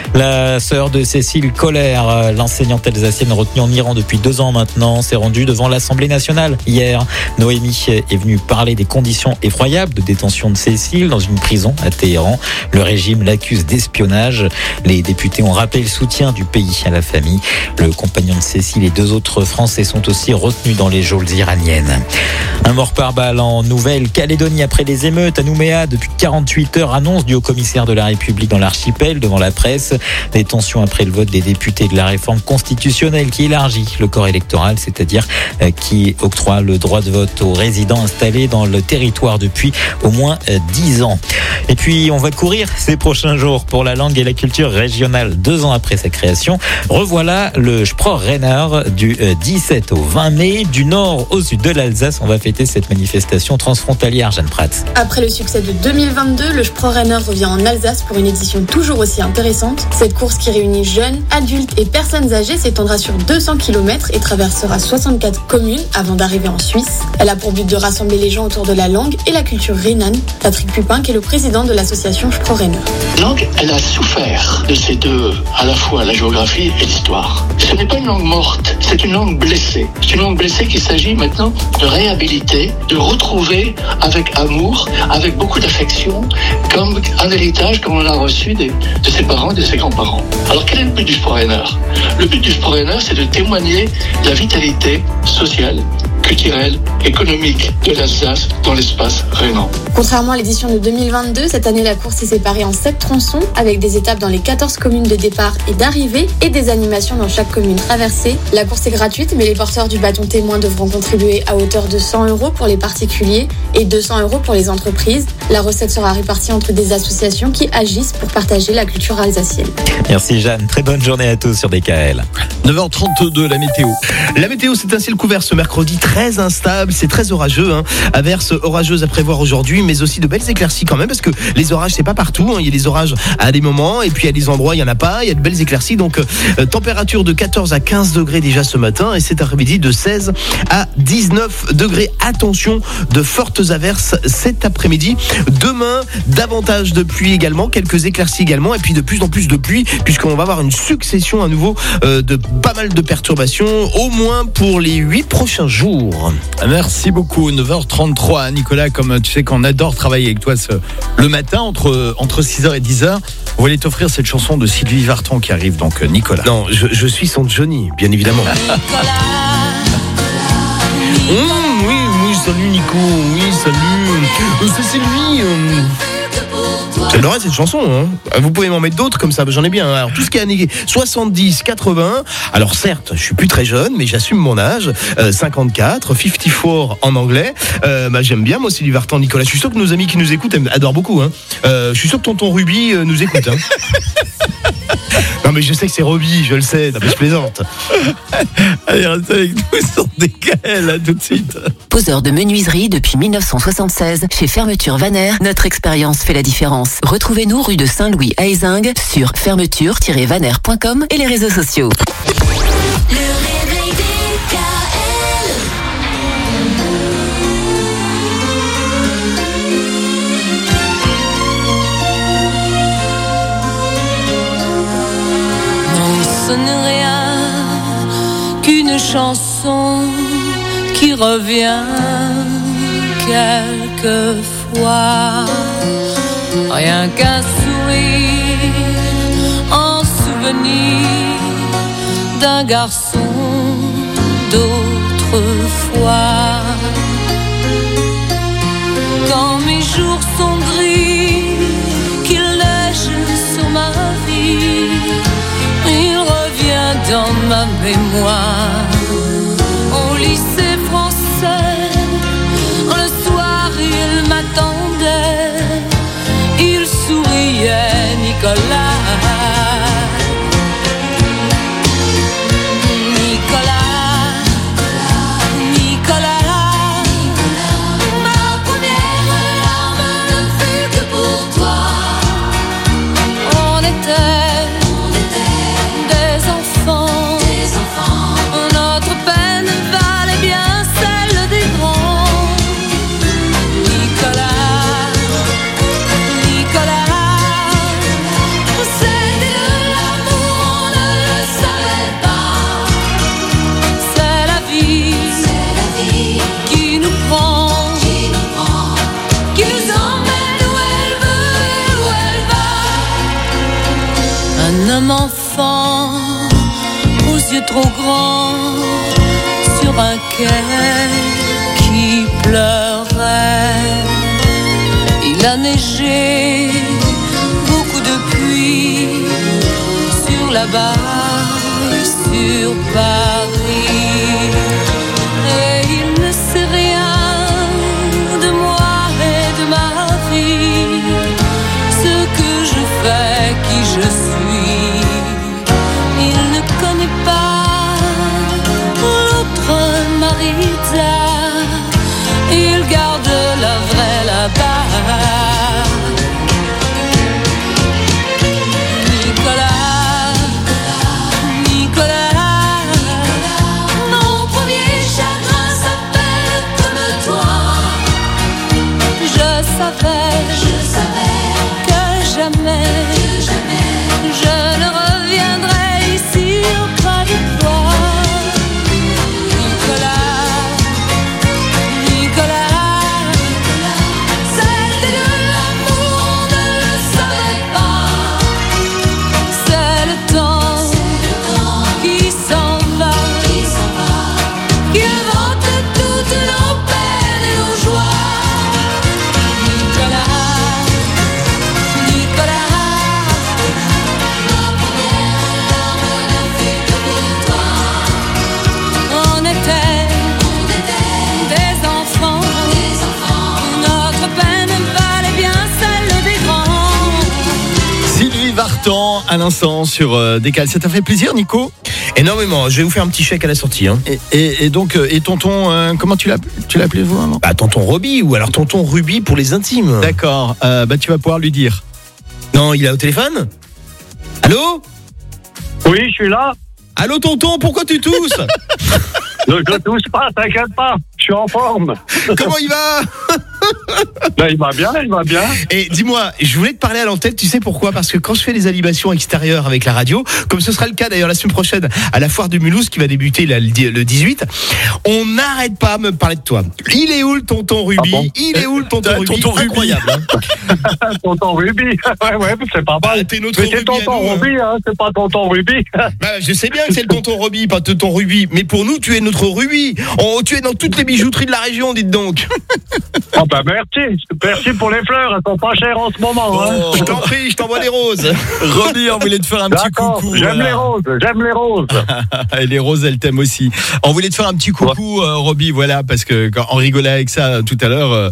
La sœur de Cécile Collère, l'enseignante alsacienne retenue en Iran depuis 2 ans maintenant, s'est rendue devant l'Assemblée nationale hier. Noémie est venue parler des conditions effroyables de détention de Cécile dans une prison à Téhéran. Le régime l'accuse d'espionnage. Les députés ont rappelé le soutien du pays à la famille. Le compagnon de Cécile et 2 autres Français sont aussi retenus dans les geôles iraniennes. Un mort par balle en Nouvelle-Calédonie après les émeutes à Nouméa depuis 48 heures, annonce du haut-commissaire de la République dans l'archipel devant la presse. Des tensions après le vote des députés de la réforme constitutionnelle qui élargit le corps électoral, c'est-à-dire qui octroie le droit de vote aux résidents installés dans le territoire depuis au moins 10 ans. Et puis on va courir ces prochains jours pour la langue et la culture régionale. 2 ans après sa création, revoilà le Sprachrenner du 17 au 20 mai. Du nord au sud de l'Alsace, on va fêter cette manifestation transfrontalière. Jeanne Prats. Après le succès de 2022, le Sprachrenner revient en Alsace pour une édition toujours aussi intéressante. Cette course qui réunit jeunes, adultes et personnes âgées s'étendra sur 200 km et traversera 64 communes avant d'arriver en Suisse. Elle a pour but de rassembler les gens autour de la langue et la culture rhénane. Patrick Pupin, qui est le président de l'association Sprachrenner. La langue, elle a souffert de ces deux, à la fois la géographie et l'histoire. Ce n'est pas une langue morte, c'est une langue blessée. C'est une langue blessée qu'il s'agit maintenant de réhabiliter, de retrouver avec amour, avec beaucoup d'affection, comme un héritage comme on l'a reçu de ses parents et de ses grands-parents. Alors quel est le but du Sprachrenner? Le but du Sprachrenner, c'est de témoigner de la vitalité sociale, culturelle, économique de l'Alsace dans l'espace rhénan. Contrairement à l'édition de 2022, cette année la course est séparée en 7 tronçons avec des étapes dans les 14 communes de départ et d'arrivée et des animations dans chaque commune traversée. La course est gratuite, mais les porteurs du bâton témoin devront contribuer à hauteur de 100 € pour les particuliers et 200 € pour les entreprises. La recette sera répartie entre des associations qui agissent pour partager la culture alsacienne. Merci Jeanne, très bonne journée à tous sur DKL. 9h32, la météo. La météo, c'est un ciel couvert ce mercredi, très instable, c'est très orageux. Averses orageuses à prévoir aujourd'hui, mais aussi de belles éclaircies quand même, parce que les orages, c'est pas partout. Il y a des orages à des moments, et puis à des endroits, il y en a pas. Il y a de belles éclaircies, donc température de 14 à 15 degrés déjà ce matin, et cet après-midi de 16 à 19 degrés. Attention, de fortes averses cet après-midi. Demain, davantage de pluie également, quelques éclaircies également, et puis de plus en plus de pluie, puisqu'on va avoir une succession à nouveau de pas mal de perturbations, au moins pour les 8 prochains jours. Merci beaucoup. 9h33, Nicolas, comme tu sais qu'on adore travailler avec toi le matin entre 6h et 10h. On va aller t'offrir cette chanson de Sylvie Vartan qui arrive, donc Nicolas. Non, je suis son Johnny, bien évidemment. Oui, salut Nico, oui, salut. C'est Sylvie. J'adorais cette chanson, Vous pouvez m'en mettre d'autres comme ça, j'en ai bien. Alors tout ce qui est années 70, 80. Alors certes, je suis plus très jeune, mais j'assume mon âge. 54, 54 en anglais. J'aime bien moi Sylvie Vartan, Nicolas. Je suis sûr que nos amis qui nous écoutent adorent beaucoup. Je suis sûr que tonton Ruby nous écoute. Non mais je sais que c'est Roby, je le sais, non mais je plaisante. Allez, restez avec nous sur DKL, à tout de suite. Poseur de menuiserie depuis 1976, chez Fermeture Vanner, notre expérience fait la différence. Retrouvez-nous rue de Saint-Louis à Ézingues sur fermeture-vanner.com et les réseaux sociaux. Ce n'est rien qu'une chanson qui revient quelquefois. Rien qu'un sourire en souvenir d'un garçon d'autrefois. Quand mes jours sont gris, qu'il neige sur ma vie, il revient dans ma mémoire. Au lycée français, le soir il m'attendait, il souriait, Nicolas. Enfant aux yeux trop grands sur un quai qui pleurait. Il a neigé, beaucoup de pluie sur la barre et sur Paris. Et il ne sait rien de moi et de ma vie, ce que je fais, qui je suis. Il ne connaît pas l'autre Marita, il garde la vraie là-bas. Nicolas, Nicolas, mon premier chagrin s'appelle comme toi. Je savais que jamais je ne reviendrai ici auprès de toi. Nicolas, Nicolas, c'était de l'amour, on ne le savait pas. C'est le temps qui s'en va, qui invente toutes nos peines et nos joies. Nicolas, Nicolas, on était des enfants, notre peine valait bien celle des grands. Sylvie Vartan, à l'instant sur Décal. Ça t'a fait plaisir, Nico? Énormément. Je vais vous faire un petit chèque à la sortie. Hein. Et donc, et tonton, comment tu l'as appelé vous avant? Bah, tonton Roby ou alors tonton Ruby pour les intimes. D'accord. Bah, tu vas pouvoir lui dire. Non, il est au téléphone? Allô? Oui, je suis là. Allô, tonton, pourquoi tu tousses? Je tousse pas, t'inquiète pas, je suis en forme. Comment il va? Ben, il va bien, il va bien. Et dis-moi, je voulais te parler à l'antenne, tu sais pourquoi? Parce que quand je fais des animations extérieures avec la radio, comme ce sera le cas d'ailleurs la semaine prochaine à la foire de Mulhouse qui va débuter là, le 18, on n'arrête pas de me parler de toi. Il est où le tonton Ruby? Il est où le tonton Ruby? Tonton Ruby. Incroyable. Hein. Tonton Ruby, ouais, c'est pas mal. T'es notre mais c'est Ruby tonton Ruby, hein, c'est pas tonton Ruby. Bah, je sais bien que c'est le tonton Ruby, pas tonton Ruby, mais pour nous, tu es notre Ruby. Tu es dans toutes les bijouteries de la région, dites donc. Oh bah merci pour les fleurs, elles sont pas chères en ce moment. Hein. Je t'en prie, je t'envoie des roses. Roby, on voulait te faire un petit coucou. J'aime les roses. Et les roses, elles t'aiment aussi. On voulait te faire un petit coucou, Roby, voilà, parce que quand on rigolait avec ça tout à l'heure,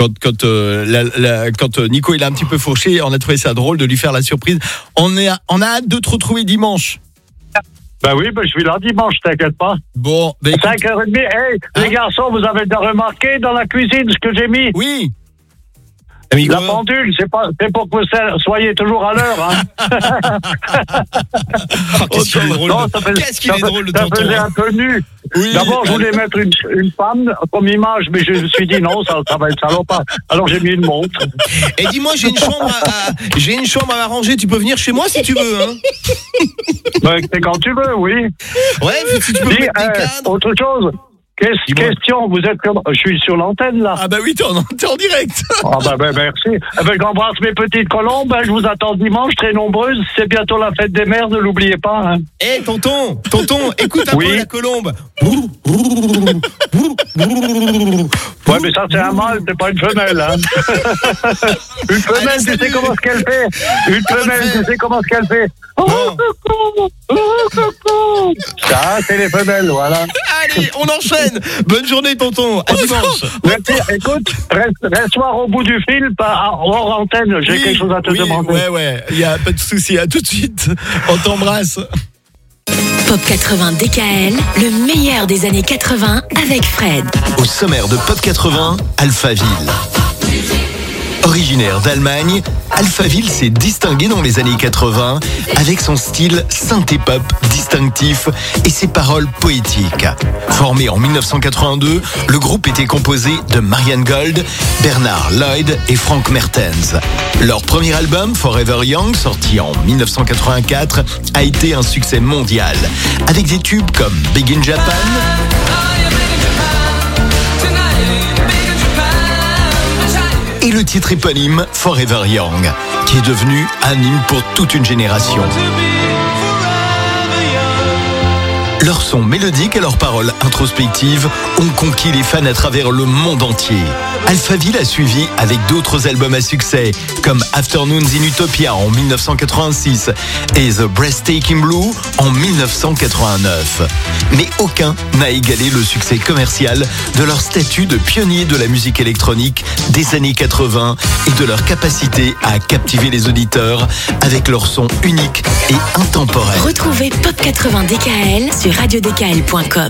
quand Nico il a un petit peu fourché, on a trouvé ça drôle de lui faire la surprise. On a hâte de te retrouver dimanche. Ben oui, je suis là dimanche, t'inquiète pas. Bon, 5h30. Hey, les garçons, vous avez déjà remarqué dans la cuisine ce que j'ai mis? Oui. La pendule, c'est pour que vous soyez toujours à l'heure. Hein. Qu'est-ce qu'il est drôle, de tonton. Ça faisait un peu nu. Oui. D'abord, je voulais mettre une femme comme image, mais je me suis dit non, ça va être salopard. Alors j'ai mis une montre. Et dis-moi, j'ai une chambre à arranger. Tu peux venir chez moi si tu veux. Hein. Ben, c'est quand tu veux, oui. Ouais, si tu peux mettre des cadres. Autre chose. Question, vous êtes comme... Je suis sur l'antenne, là. Ah bah oui, t'es en direct. Ah bah merci. Eh ben, j'embrasse mes petites colombes, je vous attends dimanche, très nombreuses. C'est bientôt la fête des mères, ne l'oubliez pas. Hein. Eh, tonton, écoute un peu la colombe. Ouais, mais ça c'est un mâle, c'est pas une femelle. Hein. Une femelle, tu sais comment ce qu'elle fait. Une femelle, tu sais comment ce qu'elle fait. Oh, coucou, oh, coucou. Ça, c'est les femelles, voilà. Allez, on enchaîne. Bonne journée, tonton. À dimanche. Merci. Écoute, reste voir au bout du fil, hors antenne. J'ai quelque chose à te demander. Ouais. Il y a pas de souci. À tout de suite. On t'embrasse. Pop 80 DKL, le meilleur des années 80 avec Fred. Au sommaire de Pop 80, Alphaville. Originaire d'Allemagne, Alphaville s'est distingué dans les années 80 avec son style synthé-pop distinctif et ses paroles poétiques. Formé en 1982, le groupe était composé de Marianne Gold, Bernard Lloyd et Frank Mertens. Leur premier album, Forever Young, sorti en 1984, a été un succès mondial, avec des tubes comme Big in Japan, et le titre éponyme Forever Young, qui est devenu un hymne pour toute une génération. Leur son mélodique et leurs paroles introspectives ont conquis les fans à travers le monde entier. Alphaville a suivi avec d'autres albums à succès, comme Afternoons in Utopia en 1986 et The Breathtaking Blue en 1989. Mais aucun n'a égalé le succès commercial de leur statut de pionnier de la musique électronique des années 80 et de leur capacité à captiver les auditeurs avec leur son unique et intemporel. Retrouvez Pop 80 DKL sur radiodkl.com.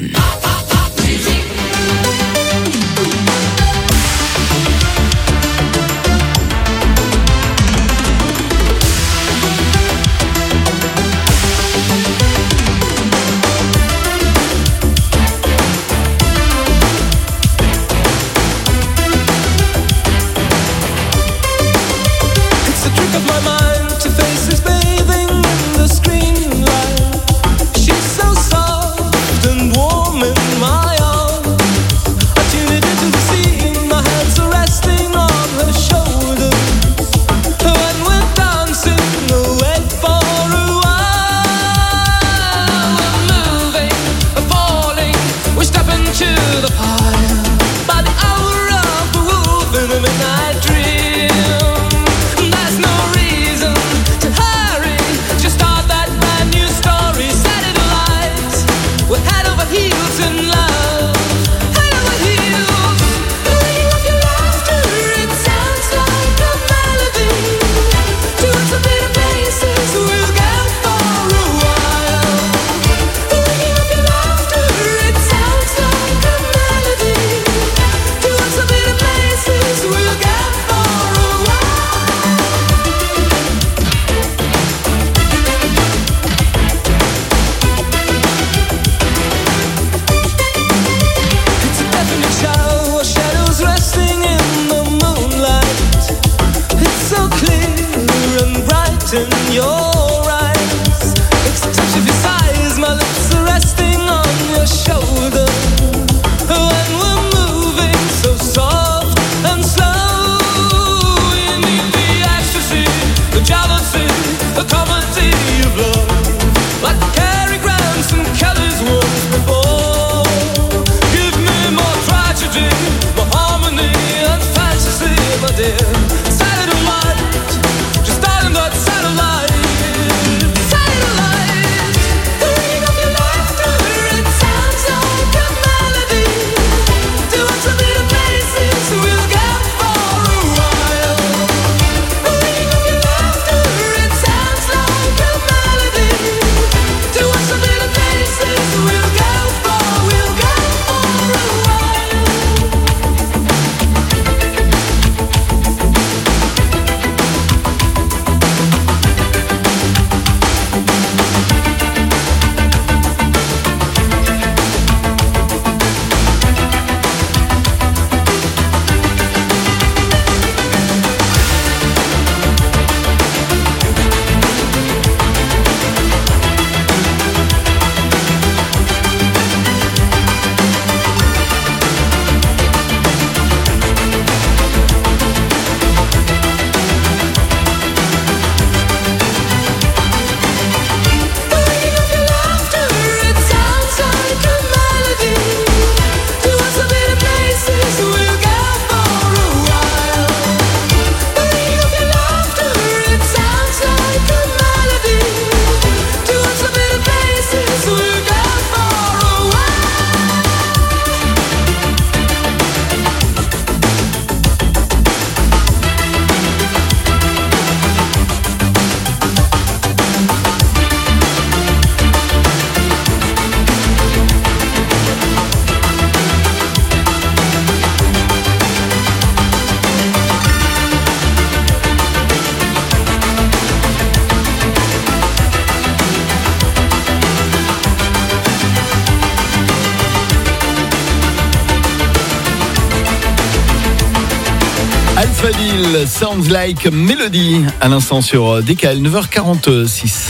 Alphaville, Sounds Like Melody, à l'instant sur DKL, 9h46.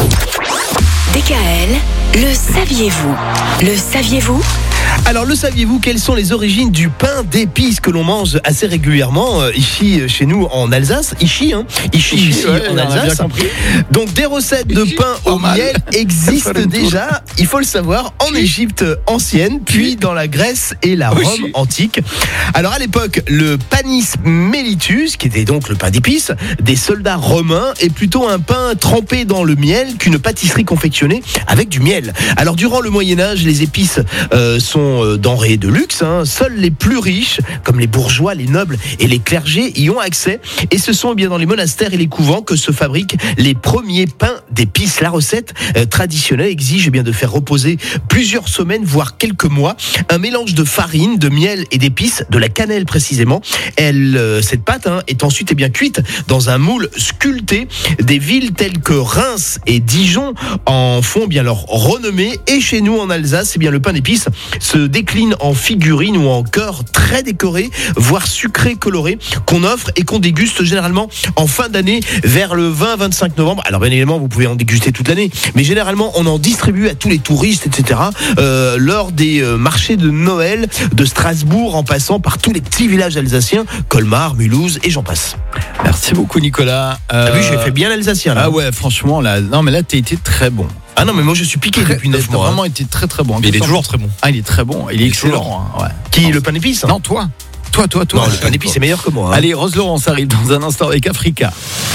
DKL, le saviez-vous? Le saviez-vous? Alors, le saviez-vous, quelles sont les origines du pain d'épices que l'on mange assez régulièrement ici chez nous en Alsace? Ici en Alsace. Donc, des recettes de pain au miel existent déjà, il faut le savoir, en Égypte ancienne, puis dans la Grèce et la Rome antique. Alors, à l'époque, le panis mellitus, qui était donc le pain d'épices des soldats romains, est plutôt un pain trempé dans le miel qu'une pâtisserie confectionnée avec du miel. Alors, durant le Moyen-Âge, les épices sont denrées de luxe. Seuls les plus riches, comme les bourgeois, les nobles et les clergés, y ont accès. Et ce sont bien dans les monastères et les couvents que se fabriquent les premiers pains d'épices. La recette traditionnelle exige bien de faire reposer plusieurs semaines, voire quelques mois, un mélange de farine, de miel et d'épices, de la cannelle précisément. Cette pâte est ensuite bien cuite dans un moule sculpté. Des villes telles que Reims et Dijon en font bien leur renommée. Et chez nous en Alsace, le pain d'épices se décline en figurines ou en cœur très décorés, voire sucrés colorés, qu'on offre et qu'on déguste généralement en fin d'année vers le 20-25 novembre. Alors bien évidemment, vous pouvez en déguster toute l'année, mais généralement on en distribue à tous les touristes, etc. Lors des marchés de Noël de Strasbourg, en passant par tous les petits villages alsaciens, Colmar, Mulhouse et j'en passe. Merci beaucoup Nicolas. T'as vu, j'ai fait bien l'alsacien là. Ah ouais, franchement là, non mais là t'as été très bon. Ah non, mais moi je suis piqué depuis 9 mois. Il a vraiment été très très bon. Mais il est toujours très bon. Ah, il est très bon, il est excellent. Ouais. Qui, le pain d'épices? Non, toi. Non, le pain d'épices c'est meilleur que moi. Allez, Rose Laurence arrive dans un instant avec Africa.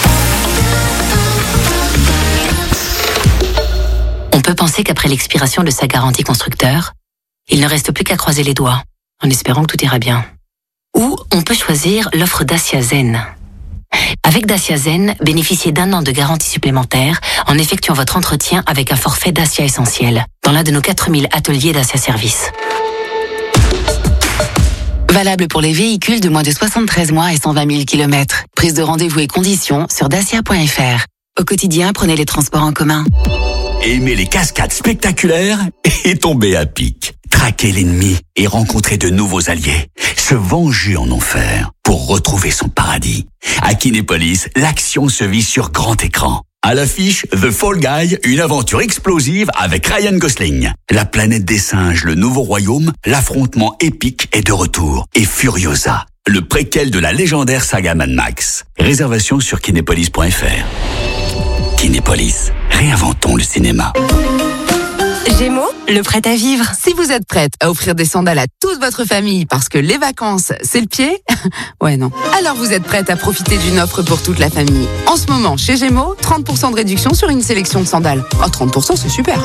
On peut penser qu'après l'expiration de sa garantie constructeur, il ne reste plus qu'à croiser les doigts, en espérant que tout ira bien. Ou on peut choisir l'offre Dacia Zen. Avec Dacia Zen, bénéficiez d'1 an de garantie supplémentaire en effectuant votre entretien avec un forfait Dacia Essentiel dans l'un de nos 4000 ateliers Dacia Service. Valable pour les véhicules de moins de 73 mois et 120 000 km. Prise de rendez-vous et conditions sur dacia.fr. Au quotidien, prenez les transports en commun. Aimer les cascades spectaculaires et tomber à pic. Traquer l'ennemi et rencontrer de nouveaux alliés. Se venger en enfer pour retrouver son paradis. À Kinépolis, l'action se vit sur grand écran. À l'affiche, The Fall Guy, une aventure explosive avec Ryan Gosling. La planète des singes, le nouveau royaume, l'affrontement épique est de retour. Et Furiosa, le préquel de la légendaire saga Mad Max. Réservation sur kinépolis.fr. Kinépolis, réinventons le cinéma. Gémeaux, le prêt à vivre. Si vous êtes prête à offrir des sandales à toute votre famille parce que les vacances, c'est le pied, ouais non. Alors vous êtes prête à profiter d'une offre pour toute la famille. En ce moment, chez Gémeaux, 30% de réduction sur une sélection de sandales. Oh, 30%, c'est super.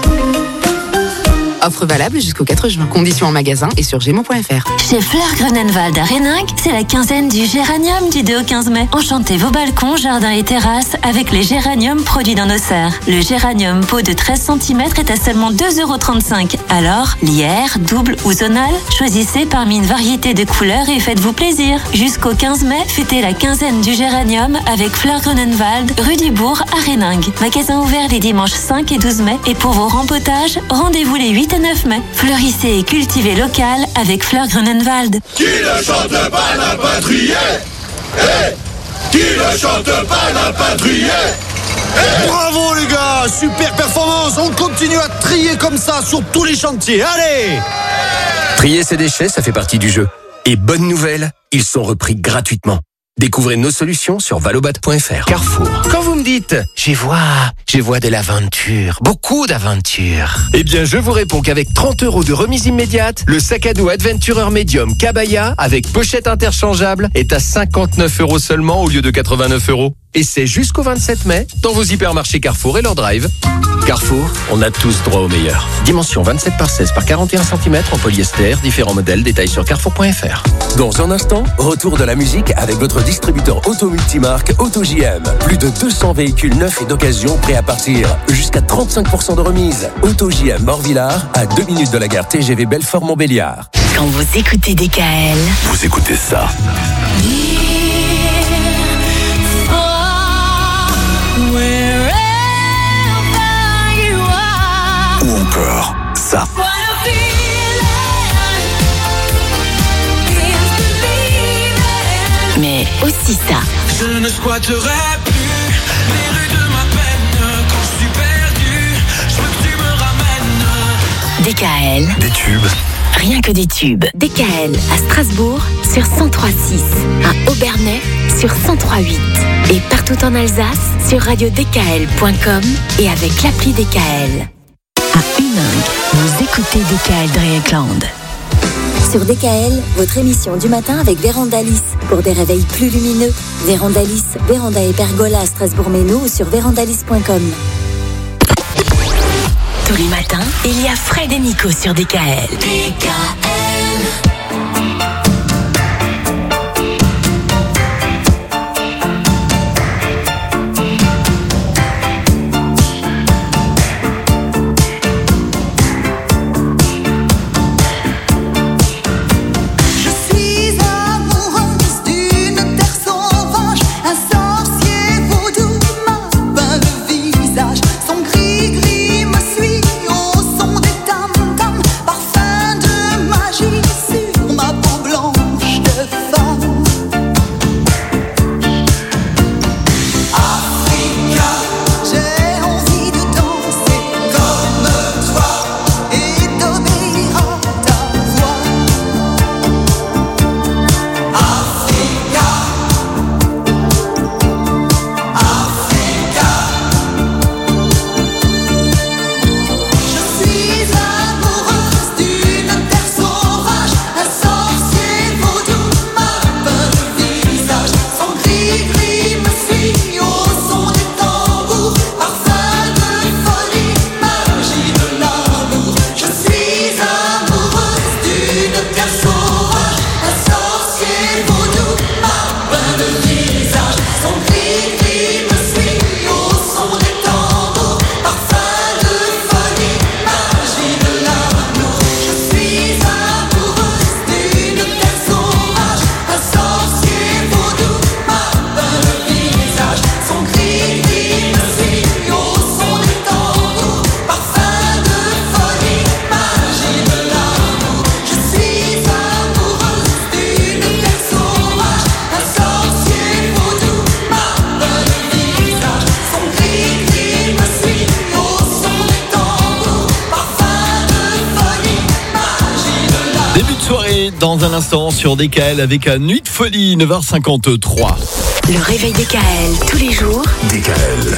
Offre valable jusqu'au 4 juin. Conditions en magasin et sur gémeaux.fr. Chez Fleur Grunenwald à Réninck, c'est la quinzaine du géranium du 2 au 15 mai. Enchantez vos balcons, jardins et terrasses avec les géraniums produits dans nos serres. Le géranium pot de 13 cm est à seulement 2,35 €. Alors, lierre, double ou zonal, choisissez parmi une variété de couleurs et faites-vous plaisir. Jusqu'au 15 mai, fêtez la quinzaine du géranium avec Fleur Grunenwald, rue du Bourg à Réninck. Magasin ouvert les dimanches 5 et 12 mai. Et pour vos rempotages, rendez-vous les 8 et 9 mai. Fleurissez et cultivez local avec Fleur Grunenwald. Qui ne chante pas n'a pas trié. Qui ne chante pas n'a pas trié. Bravo les gars, super performance. On continue à trier comme ça sur tous les chantiers. Allez. Trier ses déchets, ça fait partie du jeu. Et bonne nouvelle, ils sont repris gratuitement. Découvrez nos solutions sur valobat.fr. Carrefour. Quand vous me dites « je vois de l'aventure, beaucoup d'aventure », eh bien, je vous réponds qu'avec 30 € de remise immédiate, le sac à dos Adventurer Medium Kabaya avec pochette interchangeable est à 59 € seulement au lieu de 89 €. Et c'est jusqu'au 27 mai dans vos hypermarchés Carrefour et leur drive. Carrefour, on a tous droit au meilleur. Dimension 27 par 16 par 41 cm en polyester, différents modèles, détails sur carrefour.fr. Dans un instant, retour de la musique avec votre distributeur auto multimarque AutoJM. Plus de 200 véhicules neufs et d'occasion prêts à partir. Jusqu'à 35% de remise. AutoJM Morvillard, à 2 minutes de la gare TGV Belfort-Montbéliard. Quand vous écoutez DKL, vous écoutez ça. Ou encore ça. mais aussi si ça. Je ne squatterai plus les rues de ma peine. Quand je suis perdu, je veux que tu me ramènes. DKL. Des tubes. Rien que des tubes. DKL à Strasbourg sur 103.6, à Obernai sur 103.8 et partout en Alsace sur radiodkl.com et avec l'appli DKL. À Huningue, vous écoutez DKL Dreyeckland. Sur DKL, votre émission du matin avec Vérandalis. Pour des réveils plus lumineux, Vérandalis, véranda et pergola à Strasbourg-Ménou ou sur vérandalis.com. Tous les matins, il y a Fred et Nico sur DKL. Dans un instant sur DKL avec un Nuit de folie, 9h53. Le réveil DKL tous les jours. DKL.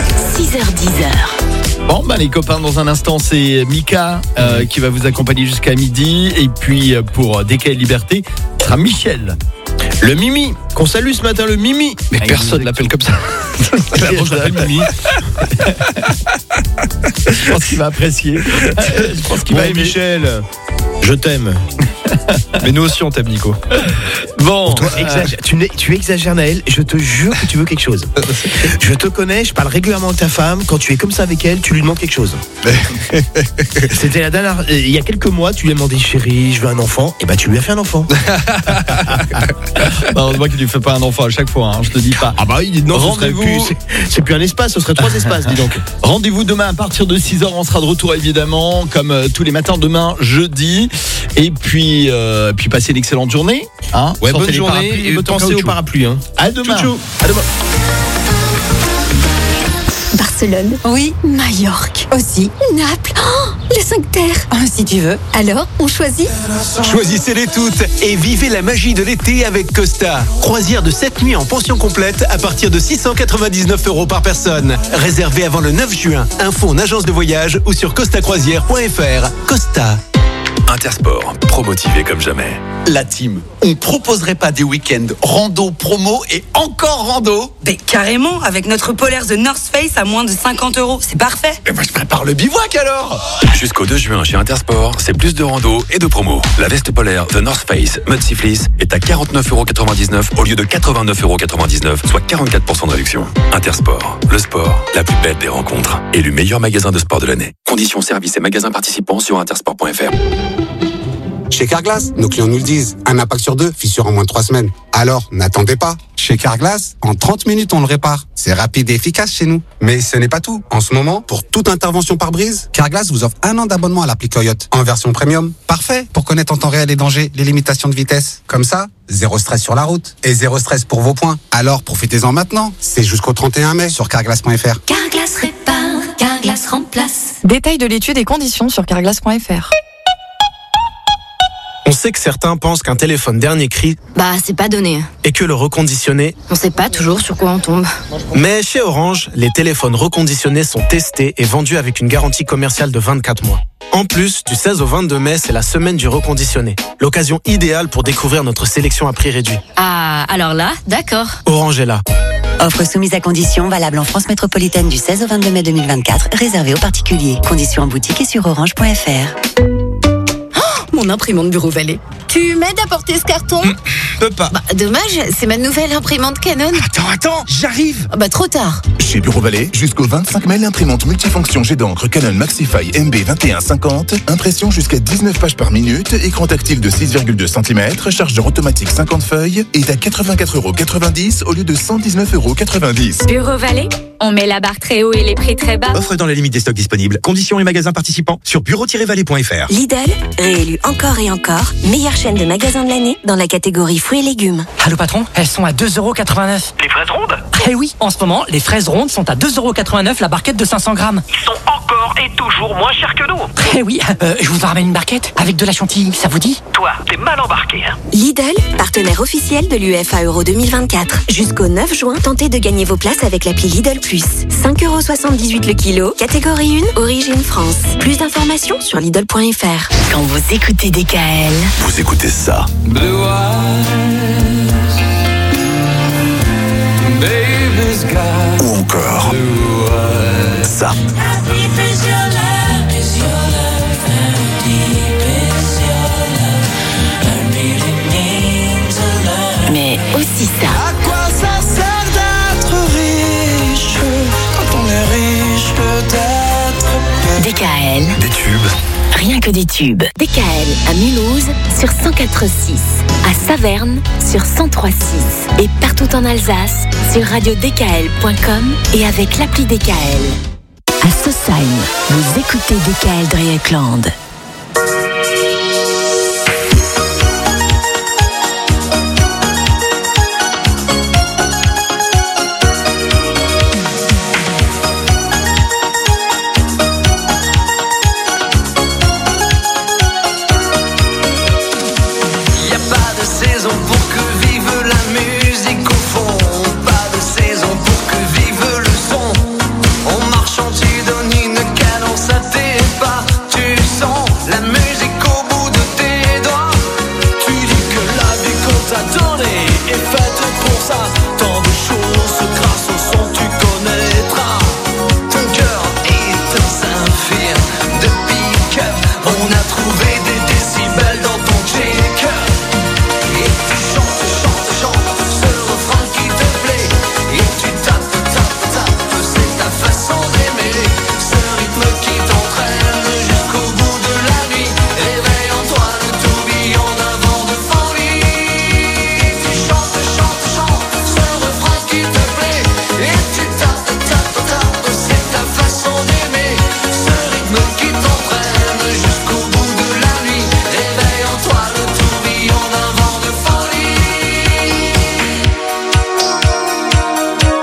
6h-10h. Bon, les copains, dans un instant, c'est Mika qui va vous accompagner jusqu'à midi. Et puis, pour DKL Liberté, ce sera Michel. Le Mimi, qu'on salue ce matin, le Mimi. Mais personne l'appelle comme ça. Moi, je l'appelle Mimi. Je pense qu'il va apprécier. Je pense qu'il va aimer. Michel, je t'aime. Mais nous aussi on t'aime, Nico. Bon, toi, tu exagères, Naël. Je te jure que tu veux quelque chose. Je te connais, je parle régulièrement de ta femme. Quand tu es comme ça avec elle, tu lui demandes quelque chose. C'était la dernière. Il y a quelques mois, tu lui as demandé chérie, je veux un enfant. Et tu lui as fait un enfant. Heureusement qu'il lui fait pas un enfant à chaque fois. Je te dis pas. Ah bah oui, non. C'est plus un espace, ce serait 3 espaces, dis donc. Rendez-vous demain à partir de 6h. On sera de retour évidemment, comme tous les matins demain, jeudi. Et puis passez une excellente journée. Ouais, bonne journée et pensez au parapluie. À demain. Tchou. À demain. Barcelone. Oui. Majorque. Aussi. Naples. Les 5 terres. Si tu veux. Alors, on choisit? Choisissez-les toutes et vivez la magie de l'été avec Costa. Croisière de 7 nuits en pension complète à partir de 699 € par personne. Réservé avant le 9 juin. Info en agence de voyage ou sur costacroisière.fr. Costa. Intersport, promotivé comme jamais. La team, on proposerait pas des week-ends rando, promo et encore rando? Mais carrément, avec notre polaire The North Face à moins de 50 €, c'est parfait. Et je prépare le bivouac alors. Jusqu'au 2 juin chez Intersport, c'est plus de rando et de promo. La veste polaire The North Face Mud Fleece est à 49,99 € au lieu de 89,99 €, soit 44% de réduction. Intersport, le sport, la plus belle des rencontres. Élu meilleur magasin de sport de l'année. Conditions, services et magasins participants sur intersport.fr. Chez Carglass, nos clients nous le disent, un impact sur 2, fissure en moins de 3 semaines. Alors, n'attendez pas. Chez Carglass, en 30 minutes, on le répare. C'est rapide et efficace chez nous. Mais ce n'est pas tout. En ce moment, pour toute intervention par brise, Carglass vous offre 1 an d'abonnement à l'appli Coyote en version premium. Parfait pour connaître en temps réel les dangers, les limitations de vitesse. Comme ça, zéro stress sur la route et zéro stress pour vos points. Alors, profitez-en maintenant. C'est jusqu'au 31 mai sur carglass.fr. Carglass répare, Carglass remplace. Détail de l'étude et conditions sur carglass.fr. On sait que certains pensent qu'un téléphone dernier cri, C'est pas donné. et que le reconditionné. On sait pas toujours sur quoi on tombe. Mais chez Orange, les téléphones reconditionnés sont testés et vendus avec une garantie commerciale de 24 mois. En plus, du 16 au 22 mai, c'est la semaine du reconditionné. L'occasion idéale pour découvrir notre sélection à prix réduit. Ah, alors là, d'accord. Orange est là. Offre soumise à conditions, valable en France métropolitaine du 16 au 22 mai 2024, réservée aux particuliers. Conditions en boutique et sur orange.fr. Mon imprimante Bureau Vallée. Tu m'aides à porter ce carton? Peux pas. Dommage, c'est ma nouvelle imprimante Canon. Attends, j'arrive. Trop tard. Chez Bureau Vallée, jusqu'au 25 mai, l'imprimante multifonction jet d'encre Canon Maxify MB2150, impression jusqu'à 19 pages par minute, écran tactile de 6,2 cm, chargeur automatique 50 feuilles, est à 84,90 € au lieu de 119,90 €. Bureau Vallée, on met la barre très haut et les prix très bas. Offre dans les limites des stocks disponibles. Conditions et magasins participants sur bureau-vallée.fr. Lidl, réélu encore et encore, meilleure chaîne de magasins de l'année dans la catégorie fruits et légumes. Allô patron, elles sont à 2,89 €. Les fraises rondes? Eh oui, en ce moment, les fraises rondes sont à 2,89 € la barquette de 500 grammes. Ils sont encore et toujours moins chers que nous. Eh oui, je vous en ramène une barquette avec de la chantilly, ça vous dit? Toi, t'es mal embarqué. Hein. Lidl, partenaire officiel de l'UEFA Euro 2024. Jusqu'au 9 juin, tentez de gagner vos places avec l'appli Lidl Plus. 5,78 € le kilo, catégorie 1, origine France. Plus d'informations sur Lidl.fr. Quand vous écoutez DKL, Vous écoutez ça. Ou encore ça. mais aussi ça. À quoi ça sert d'être riche quand on est riche peut-être? DKL. Des tubes. Rien que des tubes. DKL à Mulhouse sur 104.6, à Saverne sur 103.6 et partout en Alsace sur radiodkl.com et avec l'appli DKL. À Sausheim, vous écoutez DKL Dreieckland.